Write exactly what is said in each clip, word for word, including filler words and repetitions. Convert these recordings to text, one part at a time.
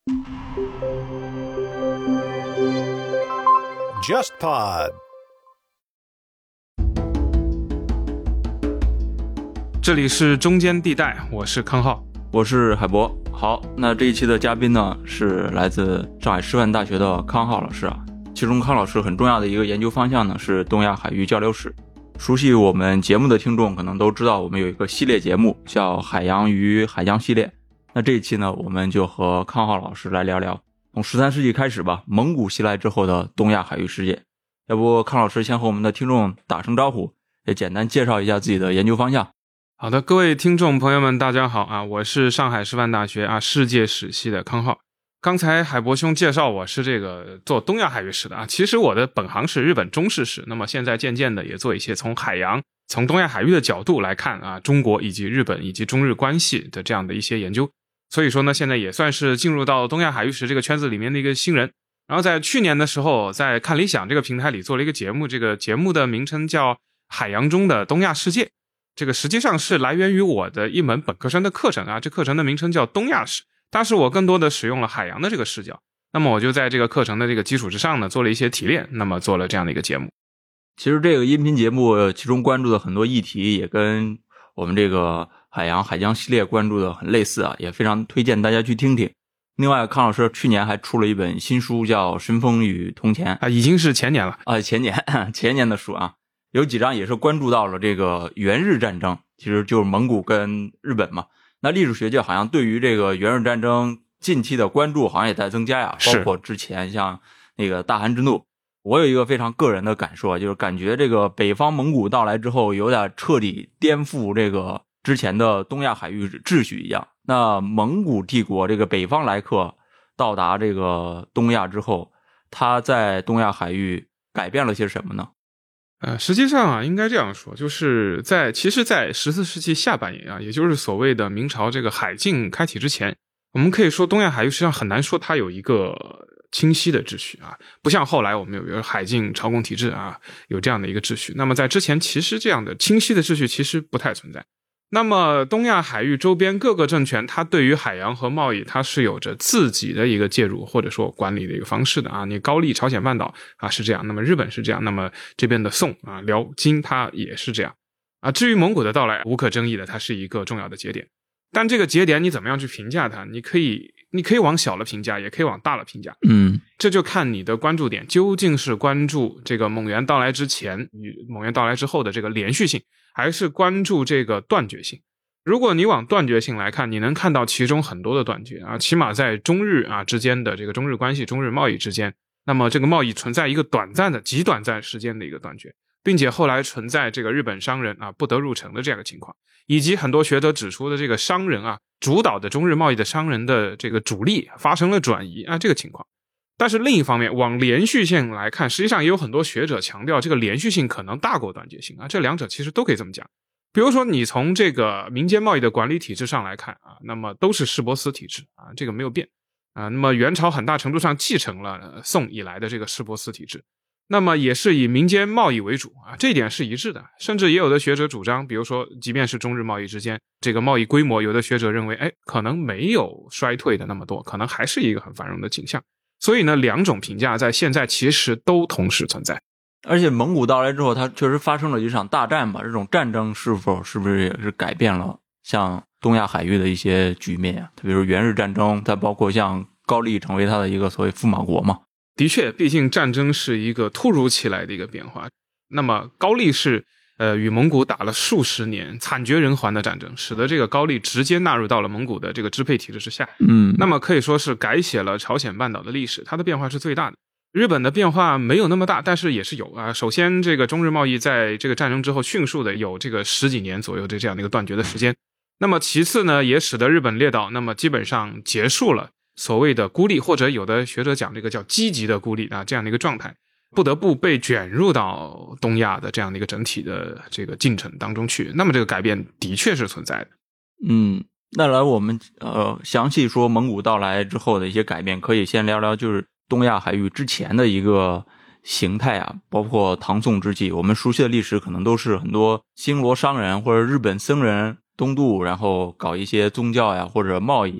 JustPod。 这里是中间地带，我是康浩， 我是海博。好，那这一期的嘉宾呢是来自上海师范大学的康浩老师啊。其中康老师很重要的一个研究方向呢是东亚海域交流史。熟悉我们节目的听众可能都知道，我们有一个系列节目叫海洋与海疆系列。那这一期呢，我们就和康浩老师来聊聊从十三世纪开始吧，蒙古袭来之后的东亚海域世界。要不康老师先和我们的听众打声招呼，也简单介绍一下自己的研究方向。 好的，各位听众朋友们大家好啊，我是上海师范大学啊世界史系的康浩。刚才海博兄介绍我是这个做东亚海域史的啊，其实我的本行是日本中世史，那么现在渐渐的也做一些从海洋从东亚海域的角度来看啊中国以及日本以及中日关系的这样的一些研究。所以说呢，现在也算是进入到东亚海域史这个圈子里面的一个新人。然后在去年的时候，在看理想这个平台里做了一个节目，这个节目的名称叫海洋中的东亚世界。这个实际上是来源于我的一门本科生的课程啊，这课程的名称叫东亚史，但是我更多的使用了海洋的这个视角。那么我就在这个课程的这个基础之上呢，做了一些提炼，那么做了这样的一个节目。 其实这个音频节目其中关注的很多议题也跟我们这个海洋海疆系列关注的很类似啊，也非常推荐大家去听听。另外康老师去年还出了一本新书叫《神风与铜钱》 啊，已经是前年了啊，前年前年的书啊，有几章也是关注到了这个元日战争，其实就是蒙古跟日本嘛。那历史学界好像对于这个元日战争近期的关注好像也在增加呀，包括之前像那个大汗之怒。我有一个非常个人的感受，就是感觉这个北方蒙古到来之后有点彻底颠覆这个之前的东亚海域秩序一样。那蒙古帝国这个北方来客到达这个东亚之后，他在东亚海域改变了些什么呢？ 呃，实际上啊，应该这样说，就是在其实在十四世纪下半叶啊，也就是所谓的明朝这个海禁开启之前，我们可以说东亚海域实际上很难说它有一个清晰的秩序啊，不像后来我们有一个海禁朝贡体制啊，有这样的一个秩序。那么在之前其实这样的清晰的秩序其实不太存在。那么东亚海域周边各个政权，它对于海洋和贸易它是有着自己的一个介入或者说管理的一个方式的啊。你高丽朝鲜半岛啊是这样，那么日本是这样，那么这边的宋啊辽金它也是这样啊。至于蒙古的到来，无可争议的，它是一个重要的节点。但这个节点你怎么样去评价它？你可以你可以往小了评价，也可以往大了评价。 嗯， 这就看你的关注点究竟是关注这个蒙元到来之前与蒙元到来之后的这个连续性，还是关注这个断绝性。如果你往断绝性来看，你能看到其中很多的断绝啊，起码在中日啊之间的这个中日关系、中日贸易之间，那么这个贸易存在一个短暂的极短暂时间的一个断绝，并且后来存在这个日本商人啊不得入城的这样的情况，以及很多学者指出的这个商人啊主导的中日贸易的商人的这个主力发生了转移啊这个情况。但是另一方面，往连续性来看，实际上也有很多学者强调这个连续性可能大过断绝性啊，这两者其实都可以这么讲。比如说你从这个民间贸易的管理体制上来看啊，那么都是市舶司体制啊，这个没有变啊。那么元朝很大程度上继承了宋以来的这个市舶司体制，那么也是以民间贸易为主啊，这一点是一致的。甚至也有的学者主张，比如说即便是中日贸易之间这个贸易规模，有的学者认为哎，可能没有衰退的那么多，可能还是一个很繁荣的景象。所以呢，两种评价在现在其实都同时存在。 而且蒙古到来之后，它确实发生了一场大战吧，这种战争是否是不是也是改变了像东亚海域的一些局面啊？比如元日战争，再包括像高丽成为它的一个所谓驸马国嘛。 的确，毕竟战争是一个突如其来的一个变化。那么高丽是呃与蒙古打了数十年惨绝人寰的战争，使得这个高丽直接纳入到了蒙古的这个支配体制之下。 嗯， 那么可以说是改写了朝鲜半岛的历史，它的变化是最大的。日本的变化没有那么大，但是也是有啊。首先这个中日贸易在这个战争之后迅速的有这个十几年左右的这样的一个断绝的时间。那么其次呢，也使得日本列岛那么基本上结束了所谓的孤立，或者有的学者讲这个叫积极的孤立啊，这样的一个状态，不得不被卷入到东亚的这样的一个整体的这个进程当中去。那么这个改变的确是存在的。 嗯，那来我们呃详细说蒙古到来之后的一些改变，可以先聊聊就是东亚海域之前的一个形态啊，包括唐宋之际，我们熟悉的历史可能都是很多新罗商人或者日本僧人东渡，然后搞一些宗教呀或者贸易。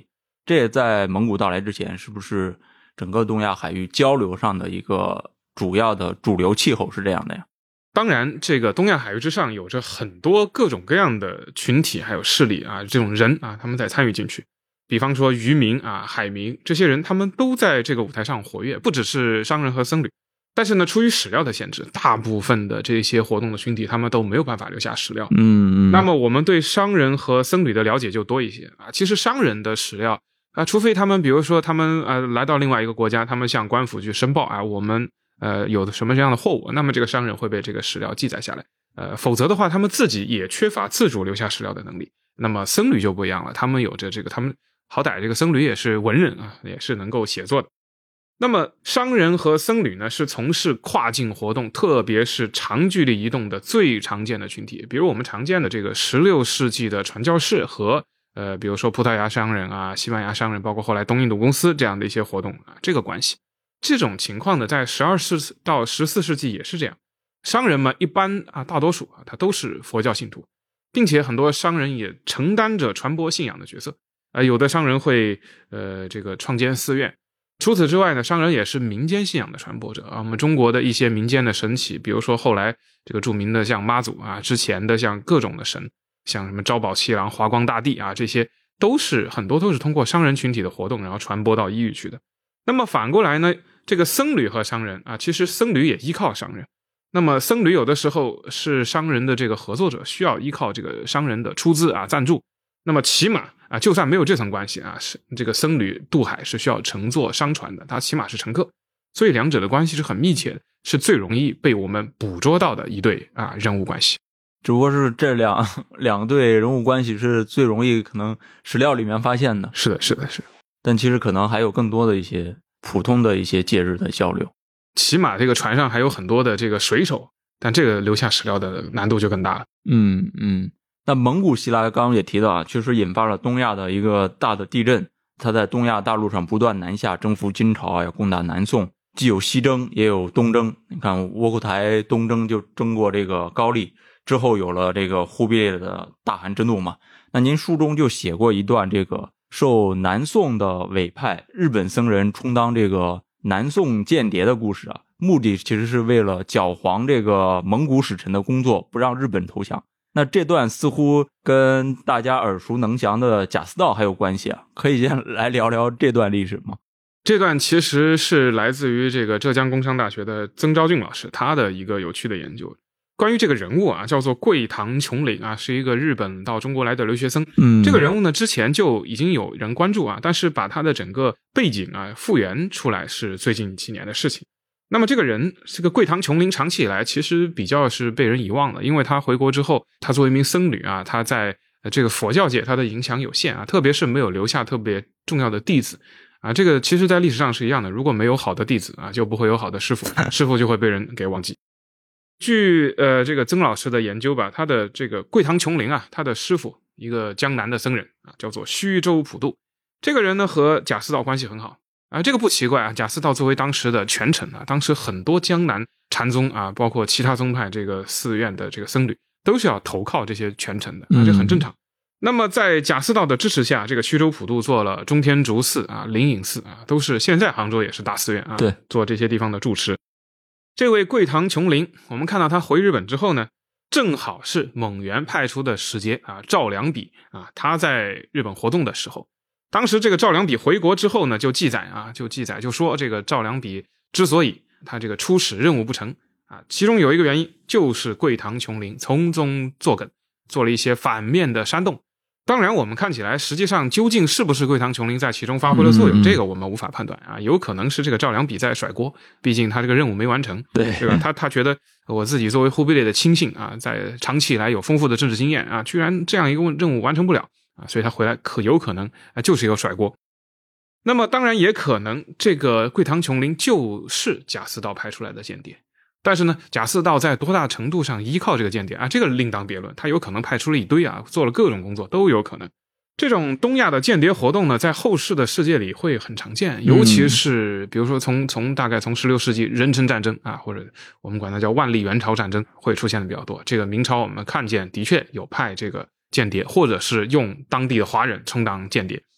这在蒙古到来之前，是不是整个东亚海域交流上的一个主要的主流气候是这样的呀？ 当然，这个东亚海域之上有着很多各种各样的群体还有势力啊，这种人啊，他们在参与进去。比方说渔民啊、海民，这些人他们都在这个舞台上活跃，不只是商人和僧侣。但是呢，出于史料的限制，大部分的这些活动的群体他们都没有办法留下史料。 嗯嗯。 那么我们对商人和僧侣的了解就多一些啊。其实商人的史料啊，除非他们比如说他们呃来到另外一个国家，他们向官府去申报啊，我们呃有什么这样的货物，那么这个商人会被这个史料记载下来。呃，否则的话，他们自己也缺乏自主留下史料的能力。那么僧侣就不一样了，他们有着这个，他们好歹这个僧侣也是文人啊，也是能够写作的。那么商人和僧侣呢，是从事跨境活动，特别是长距离移动的最常见的群体。比如我们常见的这个十六世纪的传教士和呃，比如说葡萄牙商人啊、西班牙商人，包括后来东印度公司这样的一些活动啊，这个关系。这种情况呢，在十二世到十四世纪也是这样。商人们一般啊，大多数啊，他都是佛教信徒，并且很多商人也承担着传播信仰的角色。呃，有的商人会呃这个创建寺院。除此之外呢，商人也是民间信仰的传播者啊。我们中国的一些民间的神祇，比如说后来这个著名的像妈祖啊，之前的像各种的神，像什么招宝七郎、华光大帝啊，这些都是很多都是通过商人群体的活动，然后传播到异域去的。那么反过来呢，这个僧侣和商人啊，其实僧侣也依靠商人。那么僧侣有的时候是商人的这个合作者，需要依靠这个商人的出资啊、赞助。那么起码啊，就算没有这层关系啊，是这个僧侣渡海是需要乘坐商船的，他起码是乘客，所以两者的关系是很密切的，是最容易被我们捕捉到的一对啊人物关系。 只不过是这两两对人物关系是最容易可能史料里面发现的。 是的，是的，是的。 但其实可能还有更多的一些普通的一些介日的交流。 起码这个船上还有很多的这个水手，但这个留下史料的难度就更大了。 嗯嗯。那蒙古袭来刚刚也提到啊，确实引发了东亚的一个大的地震。它在东亚大陆上不断南下，征服金朝啊，要攻打南宋，既有西征也有东征。你看窝阔台东征就征过这个高丽，之后有了这个忽必烈的大汗之怒嘛。那您书中就写过一段这个受南宋的委派，日本僧人充当这个南宋间谍的故事啊，目的其实是为了搅黄这个蒙古使臣的工作，不让日本投降。那这段似乎跟大家耳熟能详的贾似道还有关系啊，可以先来聊聊这段历史吗？ 这段其实是来自于这个浙江工商大学的曾昭俊老师他的一个有趣的研究。关于这个人物啊，叫做桂堂琼林啊，是一个日本到中国来的留学生。 嗯， 这个人物呢，之前就已经有人关注啊，但是把他的整个背景啊复原出来是最近几年的事情。那么这个人，这个桂堂琼林长期以来其实比较是被人遗忘了，因为他回国之后，他作为一名僧侣啊，他在这个佛教界他的影响有限啊，特别是没有留下特别重要的弟子啊。这个其实在历史上是一样的，如果没有好的弟子啊，就不会有好的师傅，师傅就会被人给忘记。据呃这个曾老师的研究吧，他的这个桂堂琼林啊，他的师傅一个江南的僧人啊，叫做虚州普渡。这个人呢和贾似道关系很好。啊，这个不奇怪啊！贾似道作为当时的权臣啊，当时很多江南禅宗啊，包括其他宗派这个寺院的这个僧侣，都是要投靠这些权臣的啊，这很正常。嗯、那么在贾似道的支持下，这个虚州普渡做了中天竺寺啊、灵隐寺啊，都是现在杭州也是大寺院啊， 对， 做这些地方的住持。这位桂堂琼林，我们看到他回日本之后呢，正好是蒙元派出的使节啊赵良比啊，他在日本活动的时候。当时这个赵良比回国之后呢，就记载啊，就记载就说这个赵良比之所以他这个出使任务不成啊，其中有一个原因就是桂堂琼林从中作梗，做了一些反面的煽动。当然我们看起来实际上究竟是不是桂堂琼林在其中发挥了作用，嗯、这个我们无法判断啊，有可能是这个赵良比在甩锅，毕竟他这个任务没完成， 对对吧？他他觉得我自己作为忽必烈的亲信啊，在长期以来有丰富的政治经验啊，居然这样一个任务完成不了。啊，所以他回来可有可能啊，就是一个甩锅。那么当然也可能这个桂堂琼林就是贾似道派出来的间谍，但是呢，贾似道在多大程度上依靠这个间谍啊，这个另当别论。他有可能派出了一堆啊，做了各种工作都有可能。这种东亚的间谍活动呢，在后世的世界里会很常见，尤其是比如说从从大概从十六世纪壬辰战争啊，或者我们管它叫万历元朝战争会出现的比较多。这个明朝我们看见的确有派这个间谍，或者是用当地的华人充当间谍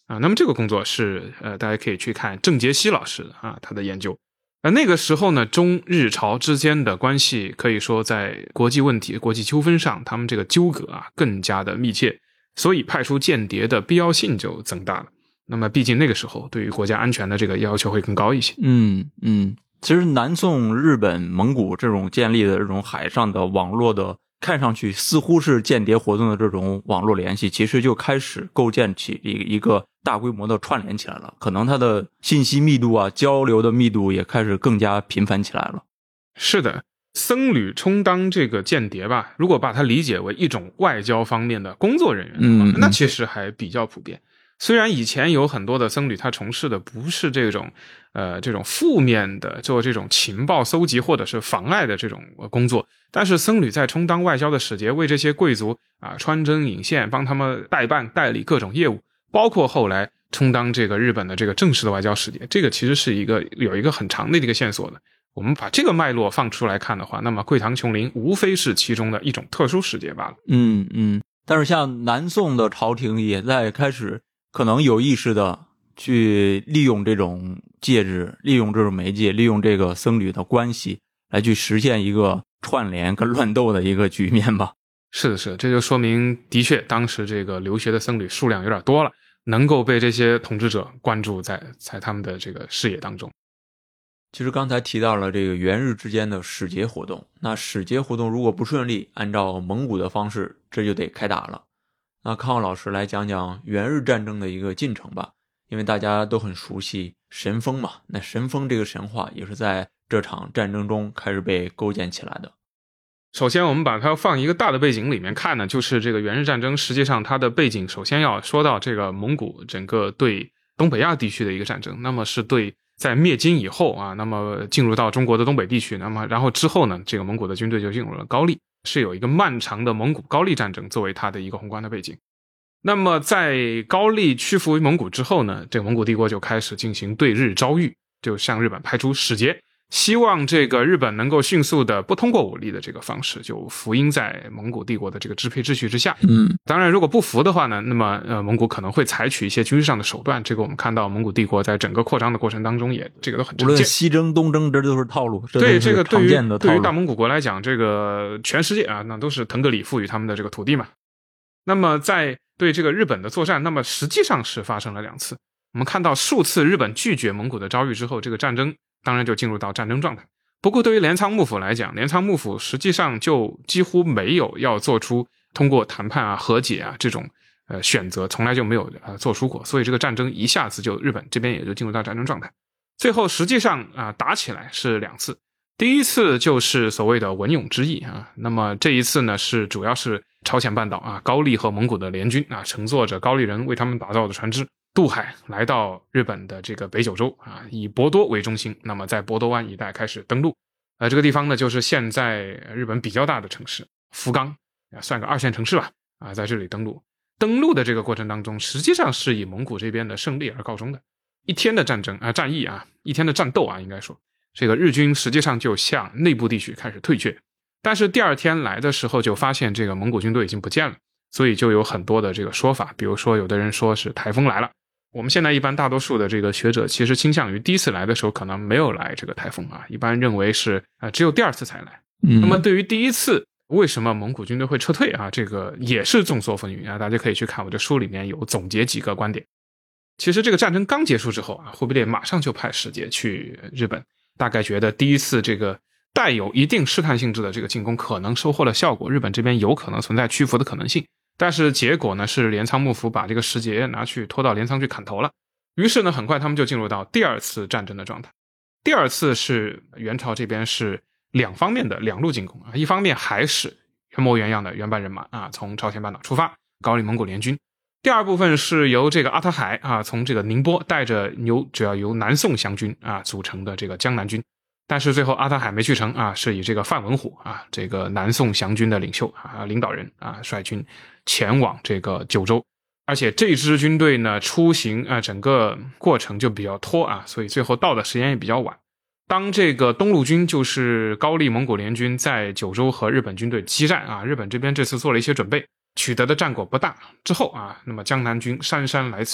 啊。那么这个工作是呃，大家可以去看郑杰熙老师啊他的研究。而那个时候呢，中日朝之间的关系可以说在国际问题、国际纠纷上，他们这个纠葛啊更加的密切，所以派出间谍的必要性就增大了。那么毕竟那个时候对于国家安全的这个要求会更高一些。 嗯嗯，其实南宋、日本、蒙古这种建立的这种海上的网络的，看上去似乎是间谍活动的这种网络联系，其实就开始构建起一个大规模的串联起来了。可能它的信息密度啊，交流的密度也开始更加频繁起来了。 是的，僧侣充当这个间谍吧，如果把它理解为一种外交方面的工作人员的话， 嗯， 那其实还比较普遍。虽然以前有很多的僧侣他从事的不是这种呃这种负面的做这种情报搜集或者是妨碍的这种工作，但是僧侣在充当外交的使节，为这些贵族啊穿针引线，帮他们代办代理各种业务，包括后来充当这个日本的这个正式的外交使节，这个其实是一个有一个很长的一个线索的。我们把这个脉络放出来看的话，那么桂堂琼林无非是其中的一种特殊使节罢了。 嗯嗯，但是像南宋的朝廷也在开始可能有意识的去利用这种介质，利用这种媒介，利用这个僧侣的关系来去实现一个串联跟乱斗的一个局面吧。 是的，是的，这就说明的确当时这个留学的僧侣数量有点多了，能够被这些统治者关注在在他们的这个视野当中。 其实刚才提到了这个元日之间的使节活动，那使节活动如果不顺利，按照蒙古的方式，这就得开打了。那康老师来讲讲元日战争的一个进程吧，因为大家都很熟悉神风嘛，那神风这个神话也是在这场战争中开始被构建起来的。 首先我们把它放一个大的背景里面看呢，就是这个元日战争，实际上它的背景首先要说到这个蒙古整个对东北亚地区的一个战争，那么是对在灭金以后啊，那么进入到中国的东北地区，那么然后之后呢，这个蒙古的军队就进入了高丽，是有一个漫长的蒙古高丽战争作为它的一个宏观的背景。那么在高丽屈服于蒙古之后呢，这个蒙古帝国就开始进行对日招谕，就向日本派出使节，希望这个日本能够迅速的不通过武力的这个方式就服膺在蒙古帝国的这个支配秩序之下。 嗯， 当然如果不服的话呢，那么呃蒙古可能会采取一些军事上的手段，这个我们看到蒙古帝国在整个扩张的过程当中也这个都很常见，无论西征东征这都是套路。 对，这个对于对于大蒙蒙古国来讲，这个全世界啊那都是腾格里赋予他们的这个土地嘛。那么在对这个日本的作战，那么实际上是发生了两次。我们看到数次日本拒绝蒙古的招谕之后，这个战争当然就进入到战争状态。不过对于镰仓幕府来讲，镰仓幕府实际上就几乎没有要做出通过谈判啊、和解啊这种呃选择，从来就没有呃做出过，所以这个战争一下子就日本这边也就进入到战争状态。最后实际上啊、呃、打起来是两次，第一次就是所谓的文永之役啊，那么这一次呢是主要是朝鲜半岛啊高丽和蒙古的联军啊乘坐着高丽人为他们打造的船只渡海来到日本的这个北九州啊，以博多为中心，那么在博多湾一带开始登陆。呃，这个地方呢就是现在日本比较大的城市福冈，算个二线城市吧啊，在这里登陆。登陆的这个过程当中，实际上是以蒙古这边的胜利而告终的。一天的战争啊、呃、战役啊，一天的战斗啊，应该说这个日军实际上就向内部地区开始退却。但是第二天来的时候就发现这个蒙古军队已经不见了，所以就有很多的这个说法，比如说有的人说是台风来了。我们现在一般大多数的这个学者其实倾向于第一次来的时候可能没有来这个台风啊，一般认为是呃只有第二次才来。 嗯， 那么对于第一次为什么蒙古军队会撤退啊，这个也是众说纷纭啊，大家可以去看我的书里面有总结几个观点。其实这个战争刚结束之后啊，忽必烈马上就派使节去日本，大概觉得第一次这个带有一定试探性质的这个进攻可能收获了效果，日本这边有可能存在屈服的可能性。但是结果呢是镰仓幕府把这个使节拿去拖到镰仓去砍头了，于是呢很快他们就进入到第二次战争的状态。第二次是元朝这边是两方面的两路进攻啊，一方面还是原模原样的原班人马啊，从朝鲜半岛出发，高丽蒙古联军。第二部分是由这个阿特海啊，从这个宁波带着由主要由南宋降军啊组成的这个江南军。但是最后阿特海没去成啊，是以这个范文虎啊，这个南宋降军的领袖啊领导人啊率军前往这个九州。而且这支军队呢出行啊整个过程就比较拖啊，所以最后到的时间也比较晚。当这个东路军就是高丽蒙古联军在九州和日本军队激战啊，日本这边这次做了一些准备，取得的战果不大之后啊，那么江南军姗姗来迟，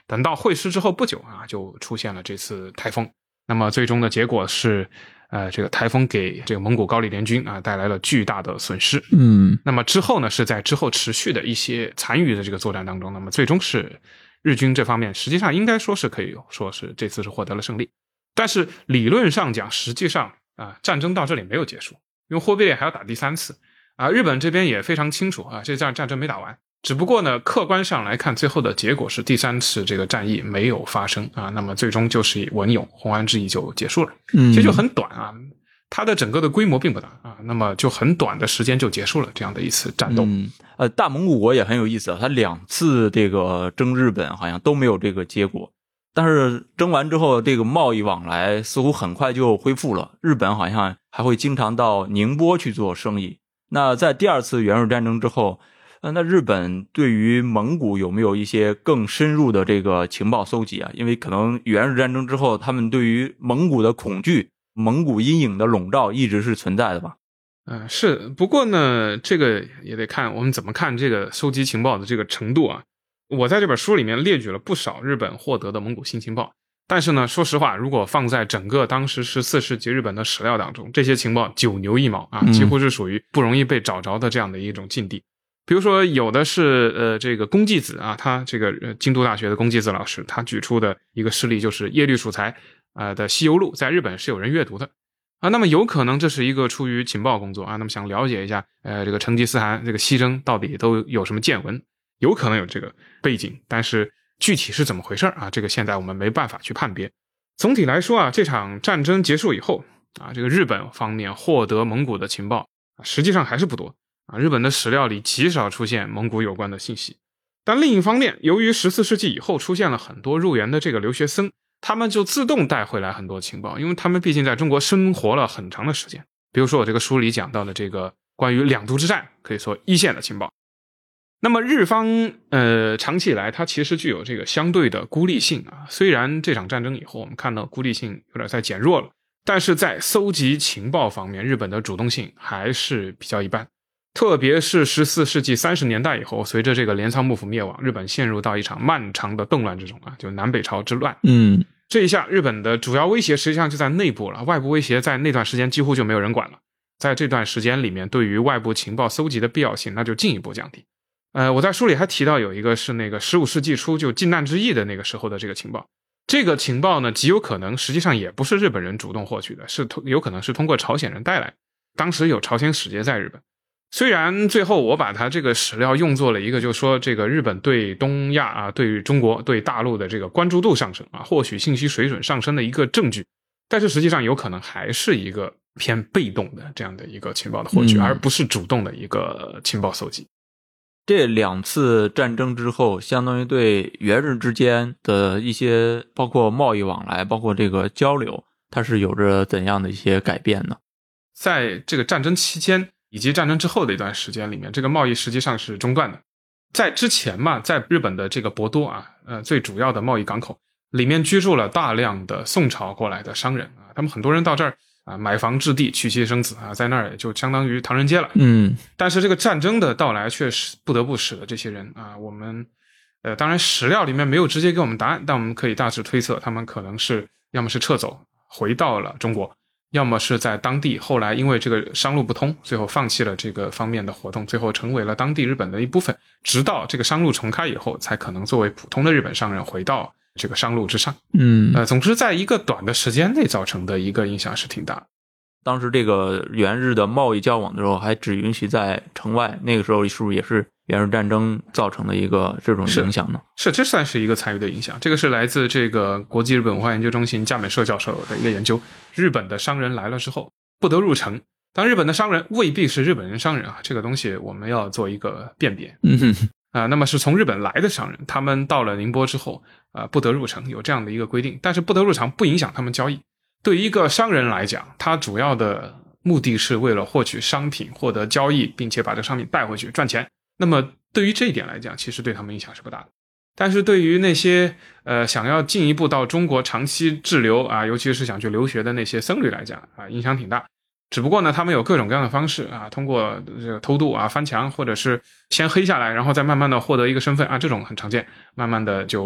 等到会师之后不久啊，就出现了这次台风。那么最终的结果是，呃，这个台风给这个蒙古高丽联军啊带来了巨大的损失。 嗯， 那么之后呢，是在之后持续的一些残余的这个作战当中，那么最终是日军这方面实际上应该说是可以说是这次是获得了胜利。但是理论上讲，实际上啊，战争到这里没有结束，因为霍必烈还要打第三次啊。日本这边也非常清楚啊，这场战争没打完。只不过呢，客观上来看，最后的结果是第三次这个战役没有发生啊，那么最终就是以文勇红安之役就结束了。 嗯， 其实就很短啊，它的整个的规模并不大啊，那么就很短的时间就结束了这样的一次战斗。 嗯，呃，大蒙古国也很有意思啊，他两次这个征日本好像都没有这个结果，但是征完之后，这个贸易往来似乎很快就恢复了。日本好像还会经常到宁波去做生意。那在第二次元日战争之后，呃，那日本对于蒙古有没有一些更深入的这个情报搜集啊？因为可能元日战争之后，他们对于蒙古的恐惧、蒙古阴影的笼罩一直是存在的吧？ 嗯、呃，是。不过呢，这个也得看我们怎么看这个收集情报的这个程度啊。我在这本书里面列举了不少日本获得的蒙古新情报，但是呢，说实话，如果放在整个当时十四世纪日本的史料当中，这些情报九牛一毛啊，几乎是属于不容易被找着的这样的一种境地。比如说有的是呃这个宫继子啊，他这个、呃、京都大学的宫继子老师，他举出的一个事例就是耶律楚材呃的西游录在日本是有人阅读的啊，那么有可能这是一个出于情报工作啊，那么想了解一下呃这个成吉思汗这个西征到底都有什么见闻，有可能有这个背景，但是具体是怎么回事啊，这个现在我们没办法去判别。总体来说啊，这场战争结束以后啊，这个日本方面获得蒙古的情报实际上还是不多啊，日本的史料里极少出现蒙古有关的信息。但另一方面，由于十四世纪以后出现了很多入园的这个留学生，他们就自动带回来很多情报，因为他们毕竟在中国生活了很长的时间。比如说我这个书里讲到的这个关于两都之战，可以说一线的情报。那么日方呃长期以来它其实具有这个相对的孤立性啊，虽然这场战争以后我们看到孤立性有点在减弱了，但是在搜集情报方面，日本的主动性还是比较一般。特别是十四世纪三十年代以后，随着这个镰仓幕府灭亡，日本陷入到一场漫长的动乱之中啊，就南北朝之乱。 嗯， 这一下日本的主要威胁实际上就在内部了，外部威胁在那段时间几乎就没有人管了。在这段时间里面，对于外部情报搜集的必要性那就进一步降低。呃，我在书里还提到有一个是那个十五世纪初就靖难之役的那个时候的这个情报，这个情报呢极有可能实际上也不是日本人主动获取的，是有可能是通过朝鲜人带来。当时有朝鲜使节在日本，虽然最后我把它这个史料用作了一个就是说这个日本对东亚啊，对于中国对大陆的这个关注度上升啊，获取信息水准上升的一个证据，但是实际上有可能还是一个偏被动的这样的一个情报的获取、嗯、而不是主动的一个情报搜集。 这两次战争之后，相当于对元日之间的一些包括贸易往来，包括这个交流，它是有着怎样的一些改变呢？ 在这个战争期间以及战争之后的一段时间里面，这个贸易实际上是中断的。在之前嘛，在日本的这个博多啊，呃，最主要的贸易港口里面居住了大量的宋朝过来的商人啊，他们很多人到这儿啊买房置地娶妻生子啊，在那儿也就相当于唐人街了。 嗯， 但是这个战争的到来却是不得不使得这些人啊，我们呃，当然史料里面没有直接给我们答案，但我们可以大致推测，他们可能是要么是撤走回到了中国，要么是在当地后来因为这个商路不通，最后放弃了这个方面的活动，最后成为了当地日本的一部分，直到这个商路重开以后，才可能作为普通的日本商人回到这个商路之上。 嗯， 呃，总之在一个短的时间内造成的一个影响是挺大的。 当时这个元日的贸易交往的时候还只允许在城外，那个时候是不是也是元日战争造成的一个这种影响呢？ 是，是这算是一个参与的影响。这个是来自这个国际日本文化研究中心加美社教授的一个研究。日本的商人来了之后不得入城，当日本的商人未必是日本人商人啊，这个东西我们要做一个辨别。 嗯哼啊、呃，那么是从日本来的商人，他们到了宁波之后啊、呃，不得入城，有这样的一个规定。但是不得入城不影响他们交易。对于一个商人来讲，他主要的目的是为了获取商品，获得交易，并且把这个商品带回去赚钱。那么对于这一点来讲，其实对他们影响是不大的。但是对于那些呃想要进一步到中国长期滞留啊，尤其是想去留学的那些僧侣来讲啊，影响挺大。只不过呢，他们有各种各样的方式啊，通过这个偷渡啊、翻墙，或者是先黑下来，然后再慢慢的获得一个身份啊，这种很常见。慢慢的就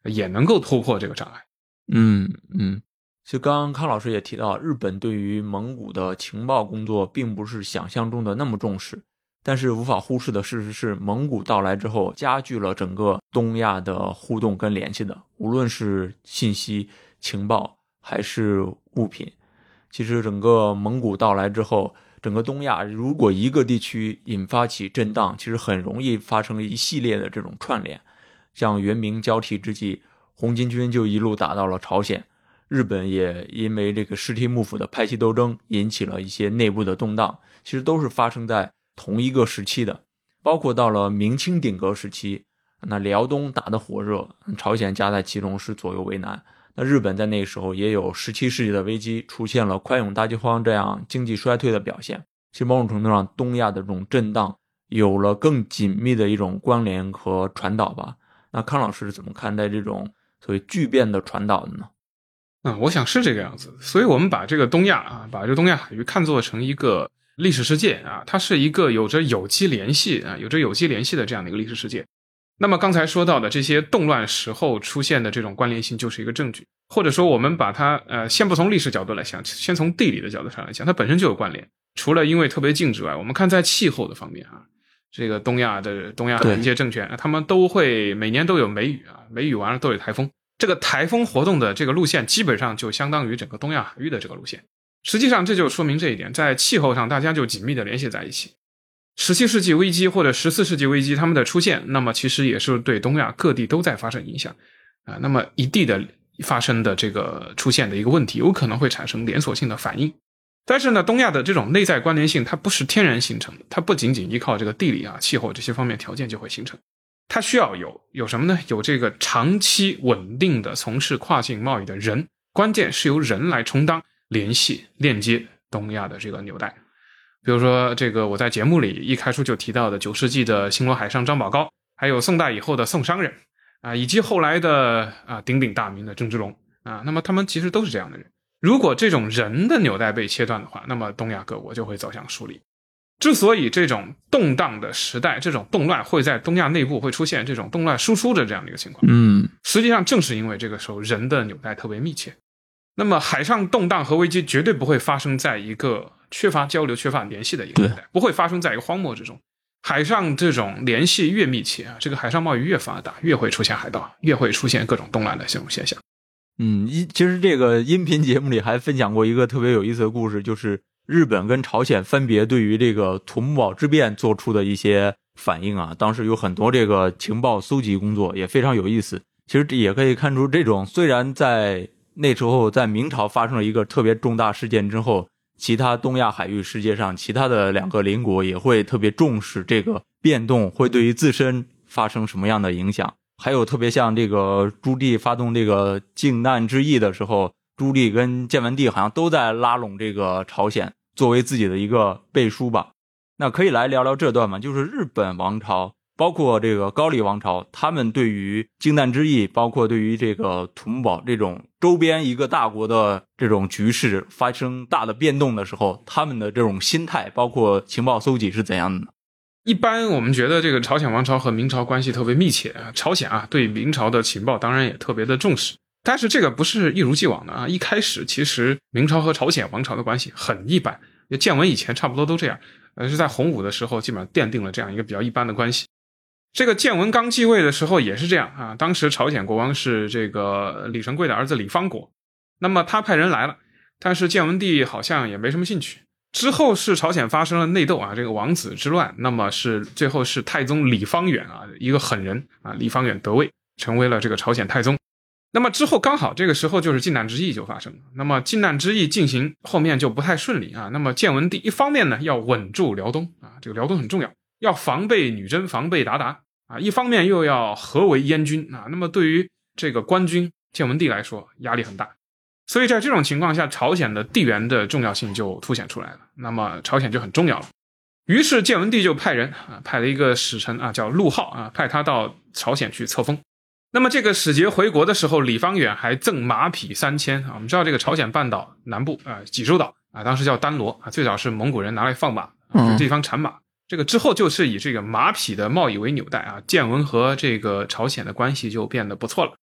也能够突破这个障碍。 嗯嗯，其实刚刚康老师也提到，日本对于蒙古的情报工作并不是想象中的那么重视，但是无法忽视的事实是，蒙古到来之后加剧了整个东亚的互动跟联系的，无论是信息情报还是物品。其实整个蒙古到来之后，整个东亚如果一个地区引发起震荡，其实很容易发生一系列的这种串联。像元明交替之际，红巾军就一路打到了朝鲜，日本也因为这个室町幕府的派系斗争引起了一些内部的动荡，其实都是发生在同一个时期的。包括到了明清鼎革时期，那辽东打得火热，朝鲜夹在其中是左右为难。那日本在那个时候也有十七世纪的危机，出现了宽永大饥荒这样经济衰退的表现。其实某种程度上，东亚的这种震荡有了更紧密的一种关联和传导吧。那康老师是怎么看待这种所谓巨变的传导的呢？ 嗯，我想是这个样子。所以我们把这个东亚啊，把这个东亚海域看作成一个历史世界啊，它是一个有着有机联系啊，有着有机联系的这样的一个历史世界。那么刚才说到的这些动乱时候出现的这种关联性就是一个证据，或者说我们把它呃先不从历史角度来想，先从地理的角度上来讲，它本身就有关联。除了因为特别近之外，我们看在气候的方面啊，这个东亚的东亚的一些政权，他们都会每年都有梅雨啊，梅雨完了都有台风。这个台风活动的这个路线基本上就相当于整个东亚海域的这个路线。实际上这就说明这一点，在气候上大家就紧密的联系在一起。十七世纪危机或者十四世纪危机它们的出现，那么其实也是对东亚各地都在发生影响啊。那么一地的发生的这个出现的一个问题，有可能会产生连锁性的反应。但是呢，东亚的这种内在关联性它不是天然形成的，它不仅仅依靠这个地理啊、气候这些方面条件就会形成，它需要有有什么呢？有这个长期稳定的从事跨境贸易的人，关键是由人来充当联系链接东亚的这个纽带。比如说这个我在节目里一开初就提到的九世纪的新罗海上张宝高，还有宋代以后的宋商人啊，以及后来的啊鼎鼎大名的郑芝龙啊，那么他们其实都是这样的人。如果这种人的纽带被切断的话，那么东亚各国就会走向疏离。之所以这种动荡的时代，这种动乱会在东亚内部会出现这种动乱输出的这样的一个情况， 嗯， 实际上正是因为这个时候人的纽带特别密切。那么海上动荡和危机绝对不会发生在一个缺乏交流缺乏联系的一个年代，不会发生在一个荒漠之中。海上这种联系越密切啊，这个海上贸易越发达，越会出现海盗，越会出现各种动乱的这种现象。 嗯，其实这个音频节目里还分享过一个特别有意思的故事，就是日本跟朝鲜分别对于这个土木堡之变做出的一些反应啊，当时有很多这个情报搜集工作也非常有意思。其实也可以看出，这种虽然在那时候在明朝发生了一个特别重大事件之后，其他东亚海域世界上其他的两个邻国也会特别重视这个变动会对于自身发生什么样的影响。还有特别像这个朱棣发动这个靖难之役的时候，朱棣跟建文帝好像都在拉拢这个朝鲜作为自己的一个背书吧。那可以来聊聊这段嘛，就是日本王朝包括这个高丽王朝，他们对于靖难之役，包括对于这个土木堡这种周边一个大国的这种局势发生大的变动的时候，他们的这种心态包括情报搜集是怎样的呢？ 一般我们觉得这个朝鲜王朝和明朝关系特别密切啊，朝鲜啊对明朝的情报当然也特别的重视，但是这个不是一如既往的啊。一开始其实明朝和朝鲜王朝的关系很一般，建文以前差不多都这样，呃是在洪武的时候基本上奠定了这样一个比较一般的关系。这个建文刚继位的时候也是这样啊，当时朝鲜国王是这个李成桂的儿子李方国，那么他派人来了，但是建文帝好像也没什么兴趣。之后是朝鲜发生了内斗啊，这个王子之乱，那么是最后是太宗李方远啊，一个狠人啊，李方远得位，成为了这个朝鲜太宗。那么之后刚好这个时候就是靖难之役就发生了，那么靖难之役进行后面就不太顺利啊。那么建文帝一方面呢要稳住辽东啊，这个辽东很重要，要防备女真，防备鞑靼啊，一方面又要合围燕军啊，那么对于这个官军建文帝来说压力很大。所以在这种情况下，朝鲜的地缘的重要性就凸显出来了，那么朝鲜就很重要了。于是建文帝就派人啊，派了一个使臣啊，叫陆浩啊，派他到朝鲜去册封。那么这个使节回国的时候，李方远还赠马匹三千啊。我们知道这个朝鲜半岛南部啊，济州岛啊，当时叫丹罗啊，最早是蒙古人拿来放马，这个地方产马。这个之后就是以这个马匹的贸易为纽带啊，建文和这个朝鲜的关系就变得不错了。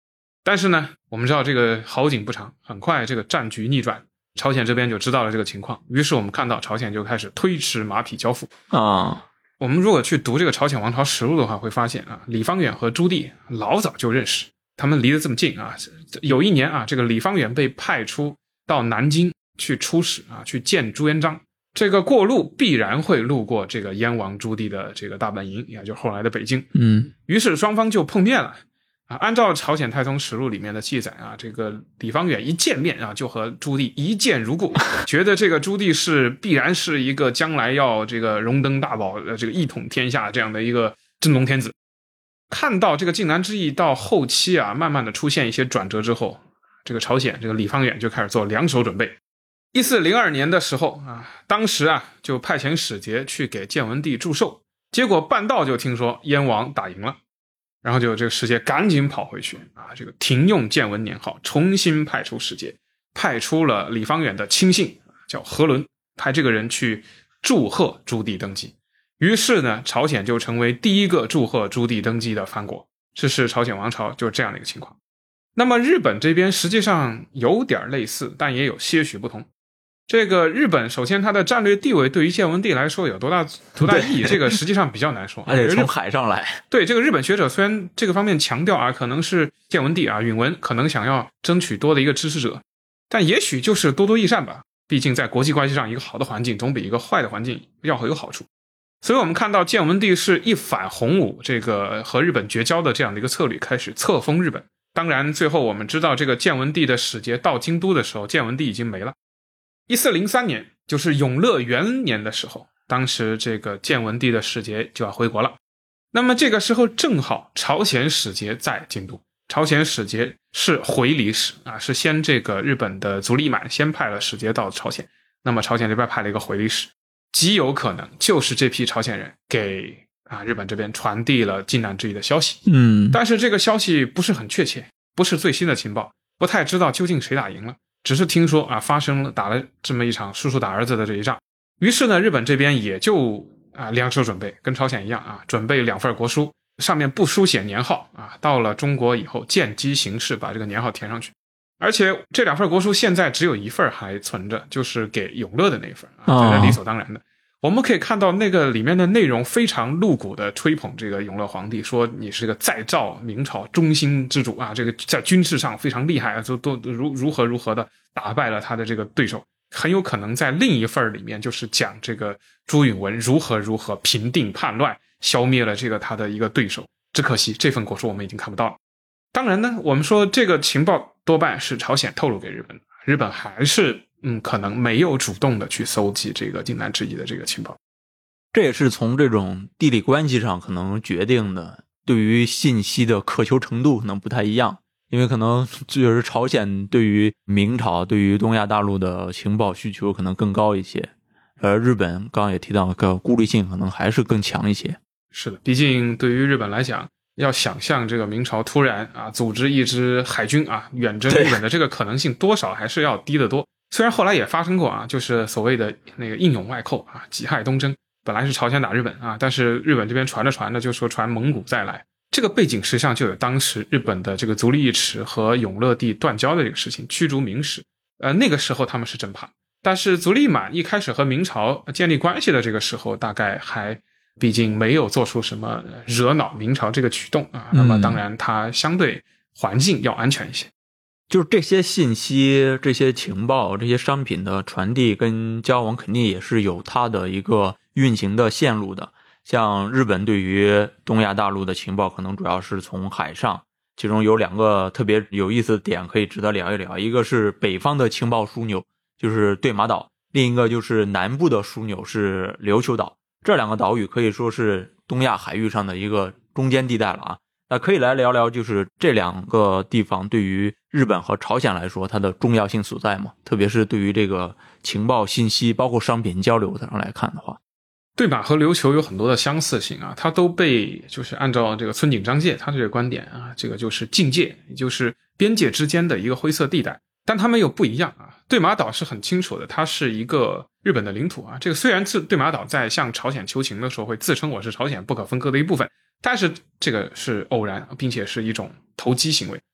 但是呢，我们知道这个好景不长，很快这个战局逆转，朝鲜这边就知道了这个情况，于是我们看到朝鲜就开始推迟马匹交付啊。 我们如果去读这个朝鲜王朝实录的话，会发现啊，李方远和朱棣老早就认识，他们离得这么近啊。有一年啊，这个李方远被派出到南京去出使啊，去见朱元璋。这个过路必然会路过这个燕王朱棣的这个大本营，也就是后来的北京。 嗯， 于是双方就碰面了。啊，按照朝鲜太宗实录里面的记载啊，这个李方远一见面啊，就和朱棣一见如故，觉得这个朱棣是必然是一个将来要这个荣登大宝，这个一统天下这样的一个真龙天子。看到这个靖难之役到后期啊，慢慢的出现一些转折之后，这个朝鲜这个李方远就开始做两手准备。一四零二年的时候啊，当时啊就派遣使节去给建文帝祝寿，结果半道就听说燕王打赢了。然后就这个使节赶紧跑回去啊，这个停用建文年号，重新派出使节，派出了李方远的亲信叫何伦，派这个人去祝贺朱棣登基。于是呢，朝鲜就成为第一个祝贺朱棣登基的藩国，这是朝鲜王朝就是这样的一个情况。那么日本这边实际上有点类似，但也有些许不同。这个日本首先它的战略地位对于建文帝来说有多大多大意义，这个实际上比较难说。 而且从海上来。 对，这个日本学者虽然这个方面强调啊，可能是建文帝啊允文可能想要争取多的一个支持者，但也许就是多多益善吧。毕竟在国际关系上，一个好的环境总比一个坏的环境要有好处。所以我们看到建文帝是一反洪武这个和日本绝交的这样的一个策略，开始册封日本。当然最后我们知道这个建文帝的使节到京都的时候，建文帝已经没了。一四零三年就是永乐元年的时候，当时这个建文帝的使节就要回国了。那么这个时候正好朝鲜使节在京都，朝鲜使节是回礼使啊，是先这个日本的足利义满先派了使节到朝鲜，那么朝鲜这边派了一个回礼使，极有可能就是这批朝鲜人给啊日本这边传递了靖难之役的消息。 嗯， 但是这个消息不是很确切，不是最新的情报，不太知道究竟谁打赢了。只是听说啊，发生了打了这么一场叔叔打儿子的这一仗，于是呢，日本这边也就啊两手准备，跟朝鲜一样啊，准备两份国书，上面不书写年号啊，到了中国以后见机行事，把这个年号填上去。而且这两份国书现在只有一份还存着，就是给永乐的那一份啊，这是理所当然的。我们可以看到那个里面的内容非常露骨的吹捧这个永乐皇帝，说你是个再造明朝中兴之主啊，这个在军事上非常厉害啊，就都如如何如何的打败了他的这个对手。很有可能在另一份里面就是讲这个朱允炆如何如何平定叛乱，消灭了这个他的一个对手。只可惜这份国书我们已经看不到了。当然呢，我们说这个情报多半是朝鲜透露给日本的，日本还是嗯，可能没有主动的去搜集这个靖难之役的这个情报。 这也是从这种地理关系上可能决定的，对于信息的渴求程度可能不太一样。因为可能就是朝鲜对于明朝对于东亚大陆的情报需求可能更高一些，而日本刚刚也提到个孤立性可能还是更强一些。 是的，毕竟对于日本来讲，要想象这个明朝突然啊组织一支海军啊远征日本的这个可能性多少还是要低得多。虽然后来也发生过啊，就是所谓的那个硬勇外寇啊，己亥东征，本来是朝鲜打日本啊，但是日本这边传着传着就说传蒙古再来。这个背景实际上就有当时日本的这个足利义持和永乐帝断交的这个事情，驱逐明使。呃，那个时候他们是真怕，但是足利义满一开始和明朝建立关系的这个时候，大概还毕竟没有做出什么惹恼明朝这个举动啊，那么当然它相对环境要安全一些。 就是这些信息、这些情报、这些商品的传递跟交往，肯定也是有它的一个运行的线路的。像日本对于东亚大陆的情报可能主要是从海上，其中有两个特别有意思的点可以值得聊一聊，一个是北方的情报枢纽，就是对马岛，另一个就是南部的枢纽是琉球岛。这两个岛屿可以说是东亚海域上的一个中间地带了啊。那可以来聊聊就是这两个地方对于日本和朝鲜来说它的重要性所在嘛，特别是对于这个情报信息包括商品交流上来看的话。 对马和琉球有很多的相似性啊，它都被就是按照这个村井章介他的这个观点啊，这个就是境界，也就是边界之间的一个灰色地带，但它们又不一样啊。对马岛是很清楚的，它是一个日本的领土啊。这个虽然对马岛在向朝鲜求情的时候会自称我是朝鲜不可分割的一部分，但是这个是偶然，并且是一种投机行为。